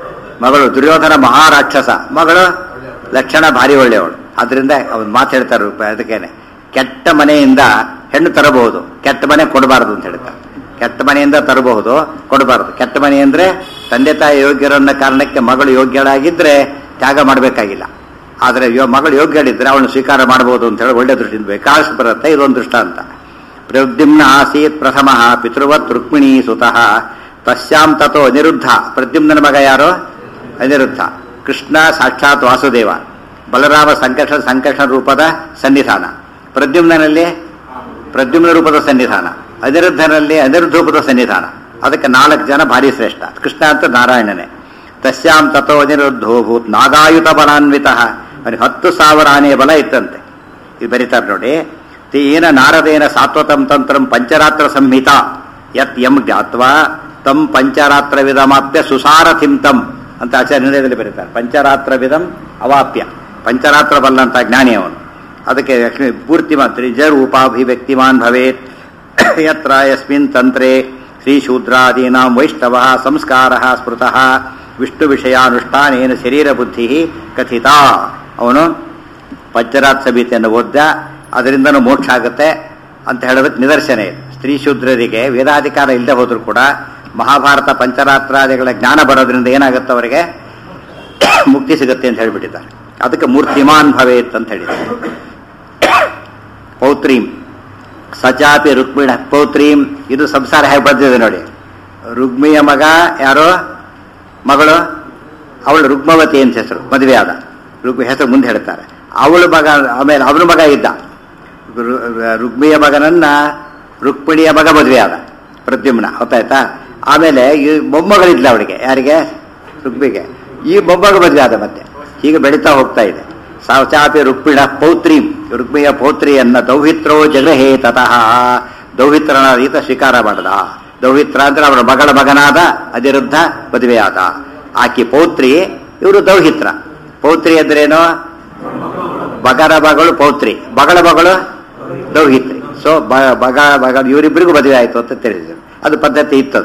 ಮಗಳು ದುರ್ಯೋಧನ ಮಹಾರಾಕ್ಷಸ, ಮಗಳು ಲಕ್ಷಣ ಭಾರಿ ಒಳ್ಳೆಯವಳು. ಅದರಿಂದ ಅವ್ನು ಮಾತು ಹೇಳ್ತಾರೆ ಅದಕ್ಕೇನೆ, ಕೆಟ್ಟ ಮನೆಯಿಂದ ಹೆಣ್ಣು ತರಬಹುದು, ಕೆಟ್ಟ ಮನೆ ಕೊಡಬಾರದು ಅಂತ ಹೇಳ್ತಾರೆ. ಕೆಟ್ಟ ಮನೆಯಿಂದ ತರಬಹುದು, ಕೊಡಬಾರದು. ಕೆಟ್ಟ ಮನೆ ಅಂದ್ರೆ ತಂದೆ ತಾಯಿ ಯೋಗ್ಯರನ್ನ ಕಾರಣಕ್ಕೆ ಮಗಳು ಯೋಗ್ಯಳಾಗಿದ್ರೆ ತ್ಯಾಗ ಮಾಡಬೇಕಾಗಿಲ್ಲ. ಆದರೆ ಮಗಳು ಯೋಗ್ಯಳಿದ್ರೆ ಅವಳನ್ನು ಸ್ವೀಕಾರ ಮಾಡಬಹುದು ಅಂತ ಹೇಳಿ ಒಳ್ಳೆ ದೃಷ್ಟಿಯಿಂದ ಬೇಕಾಸ್ ಬರುತ್ತೆ. ಇದೊಂದು ದೃಷ್ಟಾಂತ. ಪ್ರದ್ಯುಮ್ನ ಆಸೀತ್ ಪ್ರಥಮ ಪಿತೃವತ್ ರುಕ್ಮಿಣೀ ಸುತಃ ತಸ್ಯಾಂ ತಥೋ ಅನಿರುದ್ಧ. ಪ್ರದ್ಯುಮ್ನ ಮಗ ಯಾರು? ಅನಿರುದ್ಧ. ಕೃಷ್ಣ ಸಾಕ್ಷಾತ್ ವಾಸುದೇವ, ಬಲರಾಮ ಸಂಕರ್ಷಣ ರೂಪದ ಸನ್ನಿಧಾನ. ಪ್ರದ್ಯುಮ್ನಲ್ಲಿ ಪ್ರದ್ಯುಮ್ನ ರೂಪದ ಸನ್ನಿಧಾನ, ಅನಿರುದ್ಧನಲ್ಲಿ ಅನಿರುದ್ಧ ರೂಪದ ಸನ್ನಿಧಾನ. ಅದಕ್ಕೆ 4 ಜನ ಭಾರಿ ಶ್ರೇಷ್ಠ. ಕೃಷ್ಣ ಅಂತ ನಾರಾಯಣನೇ. ತಸ್ಯಾಂ ತಥೋ ಅನಿರುದ್ಧೋ ಭೂತ್ ನಾಗಾಯುತ ಬಲಾನ್ವಿತ. ಅವನಿಗೆ 10,000 ಆನೆಯ ಬಲ ಇತ್ತಂತೆ. ಇದು ಬರೀತಾರೆ ನೋಡಿ. ತೇನ ನಾರದೇನ ಸಾತ್ವತಂ ತಂತ್ರಂ ಪಂಚರಾತ್ರ ಸಂಹಿತ ಯತ್ ಯಂ ಜ್ಞಾತ್ವಾ ತಂ ಪಂಚರಾತ್ರ ವಿಧಮಾಪ್ಯ ಸುಸಾರಥಿಂ ತಂ ಅಂತ ಆಚಾರ್ಯ ನಿರ್ಣಯದಲ್ಲಿ ಬರೀತಾರೆ. ಪಂಚರಾತ್ರ ವಿಧಂ ಅವಾಪ್ಯ, ಪಂಚರಾತ್ರ ಬಲ್ಲಂತ ಜ್ಞಾನಿ ಅವನು. ಅದಕ್ಕೆ ಲಕ್ಷ್ಮೀ ಪೂರ್ತಿಮಾನ್ ತ್ರಿಜರೂಪಾಭಿವ್ಯಕ್ತಿಮಾನ್ ಭವೇತ್ ಯತ್ರ ಯಸ್ಮಿನ್ ತಂತ್ರೇ ಶ್ರೀಶೂದ್ರಾದೀನಾಂ ವೈಷ್ಣವ ಸಂಸ್ಕಾರ ಸ್ಮೃತಃ ವಿಷ್ಣು ವಿಷಯಾನುಷ್ಠಾನೇನ ಶರೀರ ಬುದ್ಧಿ ಕಥಿತ. ಅವನು ಪಂಚರಾತ್ರ ಸಂಹಿತೆಯನ್ನು ಓದ್ದ, ಅದರಿಂದನೂ ಮೋಕ್ಷ ಆಗುತ್ತೆ ಅಂತ ಹೇಳೋದಕ್ಕೆ ನಿದರ್ಶನ ಇದೆ. ಸ್ತ್ರೀ ಶೂದ್ರರಿಗೆ ವೇದಾಧಿಕಾರ ಇಲ್ಲದೆ ಹೋದರೂ ಕೂಡ ಮಹಾಭಾರತ ಪಂಚರಾತ್ರಾದಿಗಳ ಜ್ಞಾನ ಬರೋದ್ರಿಂದ ಏನಾಗುತ್ತೆ, ಅವರಿಗೆ ಮುಕ್ತಿ ಸಿಗುತ್ತೆ ಅಂತ ಹೇಳಿಬಿಟ್ಟಿದ್ದಾರೆ. ಅದಕ್ಕೆ ಮೂರ್ತಿಮಾನ್ ಭವೇತ್ ಅಂತ ಹೇಳಿದ್ದಾರೆ. ಪೌತ್ರೀಂ ಸಚಾಪಿ ರುಕ್ಮಿಣ ಪೌತ್ರೀಂ, ಇದು ಸಂಸಾರ ಹೇಗೆ ಬರ್ತಿದೆ ನೋಡಿ. ರುಗ್ಮಿಯ ಮಗ ಯಾರೋ ಮಗಳು, ಅವಳು ರುಗ್ಮವತಿ ಅಂತ ಹೆಸರು, ಮದುವೆ ಆದ. ಹೆಸರು ಮುಂದೆ ಹೇಳ್ತಾರೆ. ಅವಳು ಮಗ, ಆಮೇಲೆ ಅವನ ಮಗ ಇದ್ದ. ರುಗ್ಮಿಯ ಮಗನನ್ನ ರುಕ್ಮಿಣಿಯ ಮಗ ಮದುವೆ ಆದ, ಪ್ರದ್ಯುಮ್ನ. ಗೊತ್ತಾಯ್ತಾ? ಆಮೇಲೆ ಈ ಮೊಮ್ಮಗಳಿದ್ಲ ಅವಳಿಗೆ, ಯಾರಿಗೆ? ರುಗ್ಮಿಗೆ. ಈ ಮೊಮ್ಮಗ ಮದುವೆ ಆದ. ಮತ್ತೆ ಹೀಗೆ ಬೆಳೀತಾ ಹೋಗ್ತಾ ಇದೆ. ಸಾಚಾಪಿ ರುಕ್ಮಿಣ ಪೌತ್ರೀಂ, ರುಕ್ಮಿಯ ಪೌತ್ರಿಯನ್ನ ದೌಹಿತ್ರೋ ಜಗಹೇ ತತಃ. ದೌಹಿತ್ರನಾದ ಈತ ಸ್ವೀಕಾರ ಮಾಡದ. ದೌಹಿತ್ರ ಅಂದ್ರೆ ಅವರ ಮಗಳ ಮಗನಾದ ಅನಿರುದ್ಧ ಮದುವೆಯಾದ. ಆಕಿ ಪೌತ್ರಿ, ಇವರು ದೌಹಿತ್ರ. ಪೌತ್ರಿ ಅಂದ್ರೇನು? ಬಗರ ಮಗಳು ಪೌತ್ರಿ, ಬಗಳ ಮಗಳು ದೌಹಿತ್ರಿ. ಸೊ ಬಗ ಇವರಿಬ್ಬರಿಗೂ ಮದುವೆ ಆಯಿತು ಅಂತ ತಿಳಿಸಿದರು. ಅದು ಪದ್ಧತಿ ಇತ್ತದು.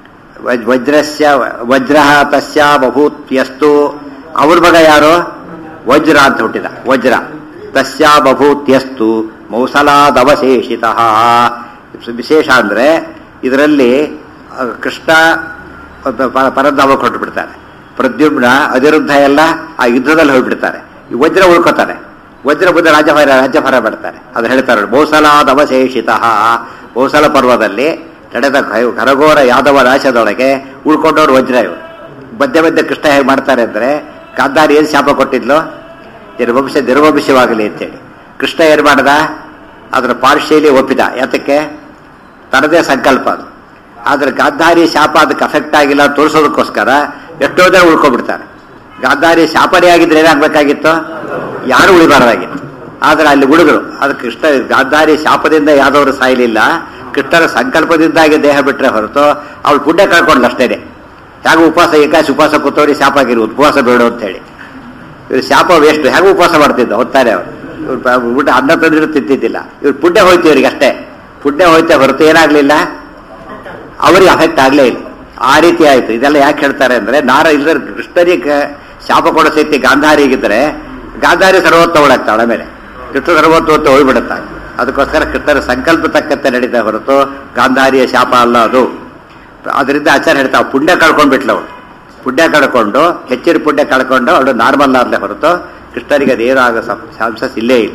ವಜ್ರ ತಸ್ಯ ಬಭೂತ್ಯಸ್ತು. ಅವ್ರ ಮಗ ಯಾರು? ವಜ್ರ ಅಂತ ಹುಟ್ಟಿದ. ವಜ್ರ ತಸ್ಯ ಬಭೂತ್ಯಸ್ತು ಮೌಸಲಾದವಶೇಷಿತ. ವಿಶೇಷ ಅಂದ್ರೆ ಇದರಲ್ಲಿ ಕೃಷ್ಣ ಪರಧಾಮ ಕೊಟ್ಟು ಬಿಡ್ತಾರೆ. ಪ್ರದ್ಯುಮ್ನ ಅನಿರುದ್ಧ ಎಲ್ಲ ಆ ಯುದ್ಧದಲ್ಲಿ ಹೋಗ್ಬಿಡ್ತಾರೆ. ಈ ವಜ್ರ ಉಳ್ಕೋತಾನೆ. ವಜ್ರ ಬುದ್ಧ ರಾಜ್ಯಭಾರ ಮಾಡ್ತಾರೆ. ಅದು ಹೇಳ್ತಾರೆ ಮೌಸಲಾದವಶೇಷಿತ. ಮೌಸಲ ಪರ್ವದಲ್ಲಿ ನಡೆದ ಕರಗೋರ ಯಾದವ ನಾಶದೊಳಗೆ ಉಳ್ಕೊಂಡವ್ರು ವಜ್ರ. ಇವರು ಮಧ್ಯ ಮಧ್ಯೆ ಕೃಷ್ಣ ಹೇಗೆ ಮಾಡ್ತಾರೆ ಅಂದ್ರೆ, ಗಾಂಧಾರಿ ಏನು ಶಾಪ ಕೊಟ್ಟಿದ್ಲು? ನಿರ್ವಂಶವಾಗಲಿ ಅಂತೇಳಿ. ಕೃಷ್ಣ ಏನು ಮಾಡ್ದ? ಅದರ ಪಾರ್ಶಿಯಲಿ ಒಪ್ಪಿದ. ಯಾತಕ್ಕೆ? ತನ್ನದೇ ಸಂಕಲ್ಪ ಅದು. ಆದ್ರೆ ಗಾಂಧಾರಿ ಶಾಪ ಅದಕ್ಕೆ ಅಫೆಕ್ಟ್ ಆಗಿಲ್ಲ ತೋರಿಸೋದಕ್ಕೋಸ್ಕರ ಎಷ್ಟೋ ಜನ ಉಳ್ಕೊಂಡ್ಬಿಡ್ತಾರೆ. ಗಾಂಧಾರಿ ಶಾಪನೇ ಆಗಿದ್ರೆ ಏನಾಗಬೇಕಾಗಿತ್ತು? ಯಾರು ಉಳಿಬಾರ್ದಾಗಿತ್ತು. ಆದ್ರೆ ಅಲ್ಲಿ ಉಳಿದ್ರು. ಅದು ಕೃಷ್ಣ ಗಾಂಧಾರಿ ಶಾಪದಿಂದ ಯಾವ್ದವರು ಸಾಯಲಿಲ್ಲ, ಕೃಷ್ಣನ ಸಂಕಲ್ಪದಿಂದಾಗಿ ದೇಹ ಬಿಟ್ಟರೆ ಹೊರತು ಅವಳು ಪುಣ್ಯ ಕಳ್ಕೊಂಡ್ಲು ಅಷ್ಟೇನೆ. ಹೇಗೆ ಉಪವಾಸ ಏಕಾಶಿ ಉಪವಾಸ ಕೂತವ್ರಿಗೆ ಶಾಪ ಆಗಿರು, ಉಪವಾಸ ಬೇಡ ಅಂತ ಹೇಳಿ. ಇವ್ರು ಶಾಪ ವೇಸ್ಟ್. ಹೇಗೆ ಉಪವಾಸ ಮಾಡ್ತಿದ್ದ ಹೊತ್ತಾರೆ ಅವರು. ಇವ್ರು ಊಟ ಅನ್ನ ತಂದಿರು ತಿಂತಿದ್ದಿಲ್ಲ. ಇವ್ರು ಪುಣ್ಯ ಹೋಯ್ತು ಇವ್ರಿಗೆ ಅಷ್ಟೇ. ಪುಣ್ಯ ಹೋಯ್ತೆ ಹೊರತು ಏನಾಗ್ಲಿಲ್ಲ, ಅವರಿಗೆ ಅಫೆಕ್ಟ್ ಆಗ್ಲೇ ಇಲ್ಲ. ಆ ರೀತಿ ಆಯ್ತು. ಇದೆಲ್ಲ ಯಾಕೆ ಹೇಳ್ತಾರೆ ಅಂದ್ರೆ, ಇಲ್ಲದ್ರೆ ಕೃಷ್ಣನಿಗೆ ಶಾಪ ಕೊಡೋ ಸ್ಥಿತಿ ಗಾಂಧಾರಿಗಿದ್ರೆ ಗಾಂಧಾರಿ ಸರ್ವೋತ್ತಮಳಾಗ್ತಾಳೆ. ಆಮೇಲೆ ಕೃಷ್ಣ ಸರ್ವೋತ್ತಮ ಹೋಗ್ಬಿಡುತ್ತಾಳೆ. ಅದಕ್ಕೋಸ್ಕರ ಕೃಷ್ಣರ ಸಂಕಲ್ಪ ತಕ್ಕಂತೆ ನಡೀತಾ ಹೊರತು ಗಾಂಧಾರಿಯ ಶಾಪ ಅಲ್ಲ ಅದು. ಅದರಿಂದ ಆಚಾರ್ಯ ಹೇಳ್ತಾವೆ, ಪುಣ್ಯ ಕಳ್ಕೊಂಡ್ಬಿಟ್ಲು ಅವಳು. ಪುಣ್ಯ ಕಳ್ಕೊಂಡು ಹೆಚ್ಚಿನ ಪುಣ್ಯ ಕಳ್ಕೊಂಡು ಅವಳು ನಾರ್ಮಲ್ ಆದ್ಲೆ ಹೊರತು ಕೃಷ್ಣರಿಗೆ ಅದೇನೋ ಆಗೋ ಚಾನ್ಸಸ್ ಇಲ್ಲೇ ಇಲ್ಲ.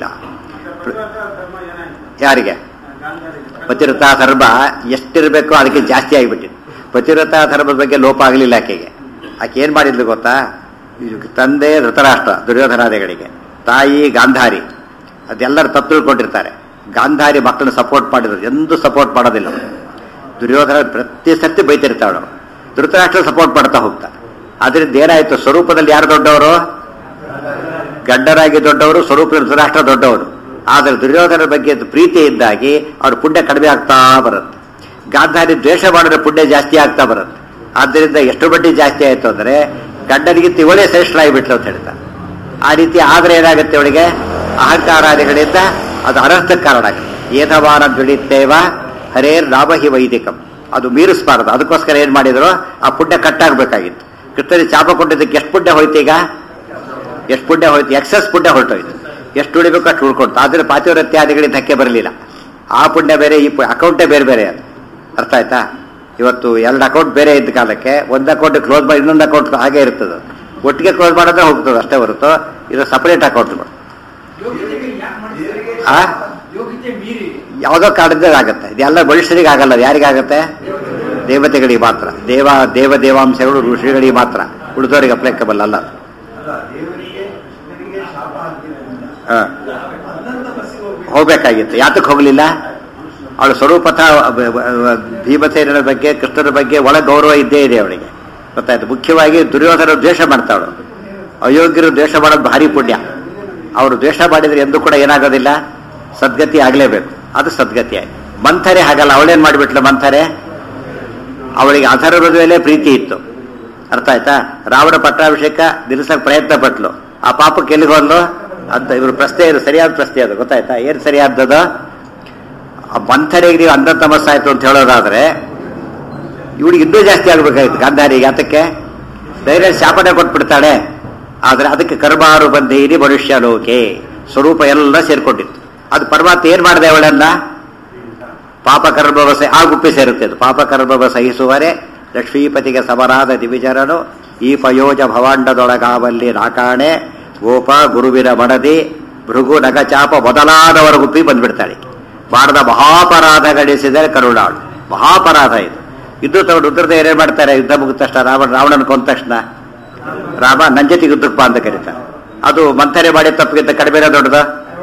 ಯಾರಿಗೆ? ಪತಿವ್ರತಾ ಧರ್ಮ ಎಷ್ಟಿರಬೇಕು ಅದಕ್ಕೆ ಜಾಸ್ತಿ ಆಗಿಬಿಟ್ಟಿದೆ. ಪತಿವ್ರತಾ ಧರ್ಮದ ಬಗ್ಗೆ ಲೋಪ ಆಗಲಿಲ್ಲ ಆಕೆಗೆ. ಆಕೆ ಏನ್ ಮಾಡಿದ್ಲು ಗೊತ್ತಾ? ತಂದೆ ಧೃತರಾಷ್ಟ್ರ ದುರ್ಯೋಧನಾದಿಗಳಿಗೆ, ತಾಯಿ ಗಾಂಧಾರಿ, ಅದೆಲ್ಲರೂ ತಪ್ಪು ತಿಳ್ಕೊಂಡಿರ್ತಾರೆ. ಗಾಂಧಾರಿ ಮಕ್ಕಳನ್ನ ಸಪೋರ್ಟ್ ಮಾಡಿದ್ರು, ಎಂದೂ ಸಪೋರ್ಟ್ ಮಾಡೋದಿಲ್ಲ. ದುರ್ಯೋಧನ ಪ್ರತಿ ಸತಿ ಬೈತಿರ್ತಾಳು. ಧೃತರಾಷ್ಟ್ರ ಸಪೋರ್ಟ್ ಮಾಡ್ತಾ ಹೋಗ್ತಾರೆ. ಅದರಿಂದ ಏನಾಯ್ತು? ಸ್ವರೂಪದಲ್ಲಿ ಯಾರು ದೊಡ್ಡವರು? ಗಡ್ಡರಾಗಿ ದೊಡ್ಡವರು, ಸ್ವರೂಪದಲ್ಲಿ ಧೃತರಾಷ್ಟ್ರ ದೊಡ್ಡವರು. ಆದರೆ ದುರ್ಯೋಧನ ಬಗ್ಗೆ ಪ್ರೀತಿ ಇದ್ದಾಗಿ ಅವ್ರ ಪುಣ್ಯ ಕಡಿಮೆ ಆಗ್ತಾ ಬರುತ್ತೆ. ಗಾಂಧಾರಿ ದ್ವೇಷ ಮಾಡಿದ್ರೆ ಪುಣ್ಯ ಜಾಸ್ತಿ ಆಗ್ತಾ ಬರುತ್ತೆ. ಆದ್ದರಿಂದ ಎಷ್ಟು ಬಡ್ಡಿ ಜಾಸ್ತಿ ಆಯ್ತು ಅಂದ್ರೆ ಗಡ್ಡನಿಗಿಂತ ಇವಳೇ ಶ್ರೇಷ್ಠರಾಗಿಬಿಟ್ಲು ಅಂತ ಹೇಳ್ತಾರೆ. ಆ ರೀತಿ ಆದ್ರೆ ಏನಾಗುತ್ತೆ? ಅವಳಿಗೆ ಅಹಂಕಾರಾದಿಗಳಿಂದ ಅದು ಅನರ್ಥಕ್ಕೆ ಕಾರಣ ಆಗುತ್ತೆ. ಏಧವಾನ ದುಡಿತೇವ ಹರೇರ್ ಲಾಭ ಹಿ ವೈದಿಕಂ, ಅದು ಮೀರಿಸಬಾರದು. ಅದಕ್ಕೋಸ್ಕರ ಏನ್ ಮಾಡಿದ್ರು? ಆ ಪುಣ್ಯ ಕಟ್ಟಾಗಬೇಕಾಗಿತ್ತು. ಕೃಷ್ಣನಿಗೆ ಶಾಪ ಕೊಟ್ಟಿದ್ದಕ್ಕೆ ಎಷ್ಟು ಪುಣ್ಯ ಹೋಯ್ತು ಈಗ? ಎಷ್ಟು ಪುಣ್ಯ ಹೋಯ್ತು? ಎಕ್ಸಸ್ ಪುಣ್ಯ ಹೊರಟೋಯ್ತು. ಎಷ್ಟು ಉಳಿಬೇಕು ಅಷ್ಟು ಉಳ್ಕೊಳ್ತು. ಆದರೆ ಪಾತಿವ್ರತ್ಯಾದಿಗಳಿಗೆ ಧಕ್ಕೆ ಬರಲಿಲ್ಲ. ಆ ಪುಣ್ಯ ಬೇರೆ, ಈ ಅಕೌಂಟೇ ಬೇರೆ ಬೇರೆ. ಅದು ಅರ್ಥ ಆಯ್ತಾ? ಇವತ್ತು 2 ಅಕೌಂಟ್ ಬೇರೆ ಇದ್ದ ಕಾಲಕ್ಕೆ ಒಂದು ಅಕೌಂಟ್ ಕ್ಲೋಸ್ ಮಾಡಿ ಇನ್ನೊಂದು ಅಕೌಂಟ್ ಹಾಗೆ ಇರ್ತದೆ. ಒಟ್ಟಿಗೆ ಕ್ಲೋಸ್ ಮಾಡಿದ್ರೆ ಹೋಗ್ತದೆ ಅಷ್ಟೇ ಹೊರತು ಇದು ಸಪರೇಟ್ ಅಕೌಂಟ್ಗಳು. ಯಾವುದೋ ಕಾರಣದಿಂದ ಆಗುತ್ತೆ. ಇದೆಲ್ಲ ಮನುಷ್ಯರಿಗೆ ಆಗಲ್ಲ. ಯಾರಿಗಾಗತ್ತೆ? ದೇವತೆಗಳಿಗೆ ಮಾತ್ರ. ದೇವಾಂಶಗಳು ಋಷಿಗಳಿಗೆ ಮಾತ್ರ, ಉಳಿದವರಿಗೆ ಅಪ್ಲಿಕಬಲ್ ಅಲ್ಲ. ಹೋಗ್ಬೇಕಾಗಿತ್ತು. ಯಾತಕ್ಕೆ ಹೋಗ್ಲಿಲ್ಲ? ಅವಳ ಸ್ವರೂಪತಃ ಭೀಮಸೇನರ ಬಗ್ಗೆ, ಕೃಷ್ಣರ ಬಗ್ಗೆ ಒಳ ಗೌರವ ಇದ್ದೇ ಇದೆ ಅವಳಿಗೆ. ಗೊತ್ತಾಯ್ತು? ಮುಖ್ಯವಾಗಿ ದುರ್ಯೋಧನ ದ್ವೇಷ ಮಾಡ್ತಾವಳು. ಅಯೋಗ್ಯರು ದ್ವೇಷ ಮಾಡೋದು ಭಾರಿ ಪುಣ್ಯ. ಅವರು ದ್ವೇಷ ಮಾಡಿದ್ರೆ ಎಂದೂ ಕೂಡ ಏನಾಗೋದಿಲ್ಲ, ಸದ್ಗತಿ ಆಗಲೇಬೇಕು. ಅದು ಸದ್ಗತಿ ಆಯ್ತು. ಮಂಥರೆ ಹಾಗಲ್ಲ. ಅವಳೇನ್ ಮಾಡಿಬಿಟ್ಲು ಮಂಥರೆ? ಅವಳಿಗೆ ಅಧರ್ಮದ ಮೇಲೆ ಪ್ರೀತಿ ಇತ್ತು. ಅರ್ಥ ಆಯ್ತಾ? ರಾವಣ ಪಟ್ಟಾಭಿಷೇಕ ನಿಲ್ಲಿಸಕ್ಕೆ ಪ್ರಯತ್ನ ಪಟ್ಲು. ಆ ಪಾಪಕ್ಕೆ ಎಲ್ಲಿಗೋದ್ಲು ಅಂತ ಇವ್ರ ಪ್ರಶ್ನೆ. ಇದು ಸರಿಯಾದ ಪ್ರಶ್ನೆ. ಅದು ಗೊತ್ತಾಯ್ತಾ? ಏನ್ ಸರಿಯಾದದು? ಆ ಮಂಥರೆಗೆ ನೀವು ಅಂಧ ತಮಸ್ಸಾಯ್ತು ಅಂತ ಹೇಳೋದಾದ್ರೆ ಇವಳಿಗೆ ಇನ್ನೂ ಜಾಸ್ತಿ ಆಗ್ಬೇಕಾಯ್ತು ಗಾಂಧಾರಿಗೆ. ಯಾತಕ್ಕೆ? ಧೈರ್ಯ ಶಾಪನೆ ಕೊಟ್ಬಿಡ್ತಾಳೆ. ಆದ್ರೆ ಅದಕ್ಕೆ ಕರ್ಮಾರು ಬಂಧೀರಿ ಮನುಷ್ಯ ಲೋಕೆ ಸ್ವರೂಪ ಎಲ್ಲ ಸೇರ್ಕೊಂಡಿತ್ತು. ಅದು ಪರಮಾತ್ಮ ಏನ್ ಮಾಡಿದೆ? ಅವಳನ್ನ ಪಾಪಕರ್ಮವ ಆ ಗುಪ್ಪಿ ಸೇರುತ್ತೆ. ಅದು ಪಾಪಕರ್ಮವ ಸಹಿಸುವರೆ ಲಕ್ಷ್ಮೀಪತಿಗೆ ಸಮರಾದ ದಿವಿಜರನು ಈ ಪಯೋಜ ಭವಾಂಡದೊಳಗಾವಲ್ಲಿ ನಾಕಾಣೆ ಗೋಪ ಗುರುವಿನ ಮಡದಿ ಭೃಗು ನಗಚಾಪ ಮೊದಲಾದವರ ಗುಪ್ಪಿ ಬಂದ್ಬಿಡ್ತಾಳೆ. ಮಾಡಿದ ಮಹಾಪರಾಧಗಳಿಸಿದರೆ ಕರುಣಾಳು. ಮಹಾಪರಾಧ ಇದು. ಯುದ್ಧ ತಗೊಂಡು ರುದ್ರದೇವರು ಏನ್ ಮಾಡ್ತಾರೆ? ಯುದ್ಧ ಮುಗಿದ ತಕ್ಷಣ ರಾವಣನ ಕೊಂದ ತಕ್ಷಣ ರಾಮ ನನ್ನ ಜೊತೆಗೆ ಯುದ್ಧಕ್ಕೆ ಬಾ ಅಂತ ಕರೀತಾರೆ. ಅದು ಮಂಥರೆ ಮಾಡಿ ತಪ್ಪಿಗಿಂತ ಕಡಿಮೆನ ದೊಡ್ಡದ?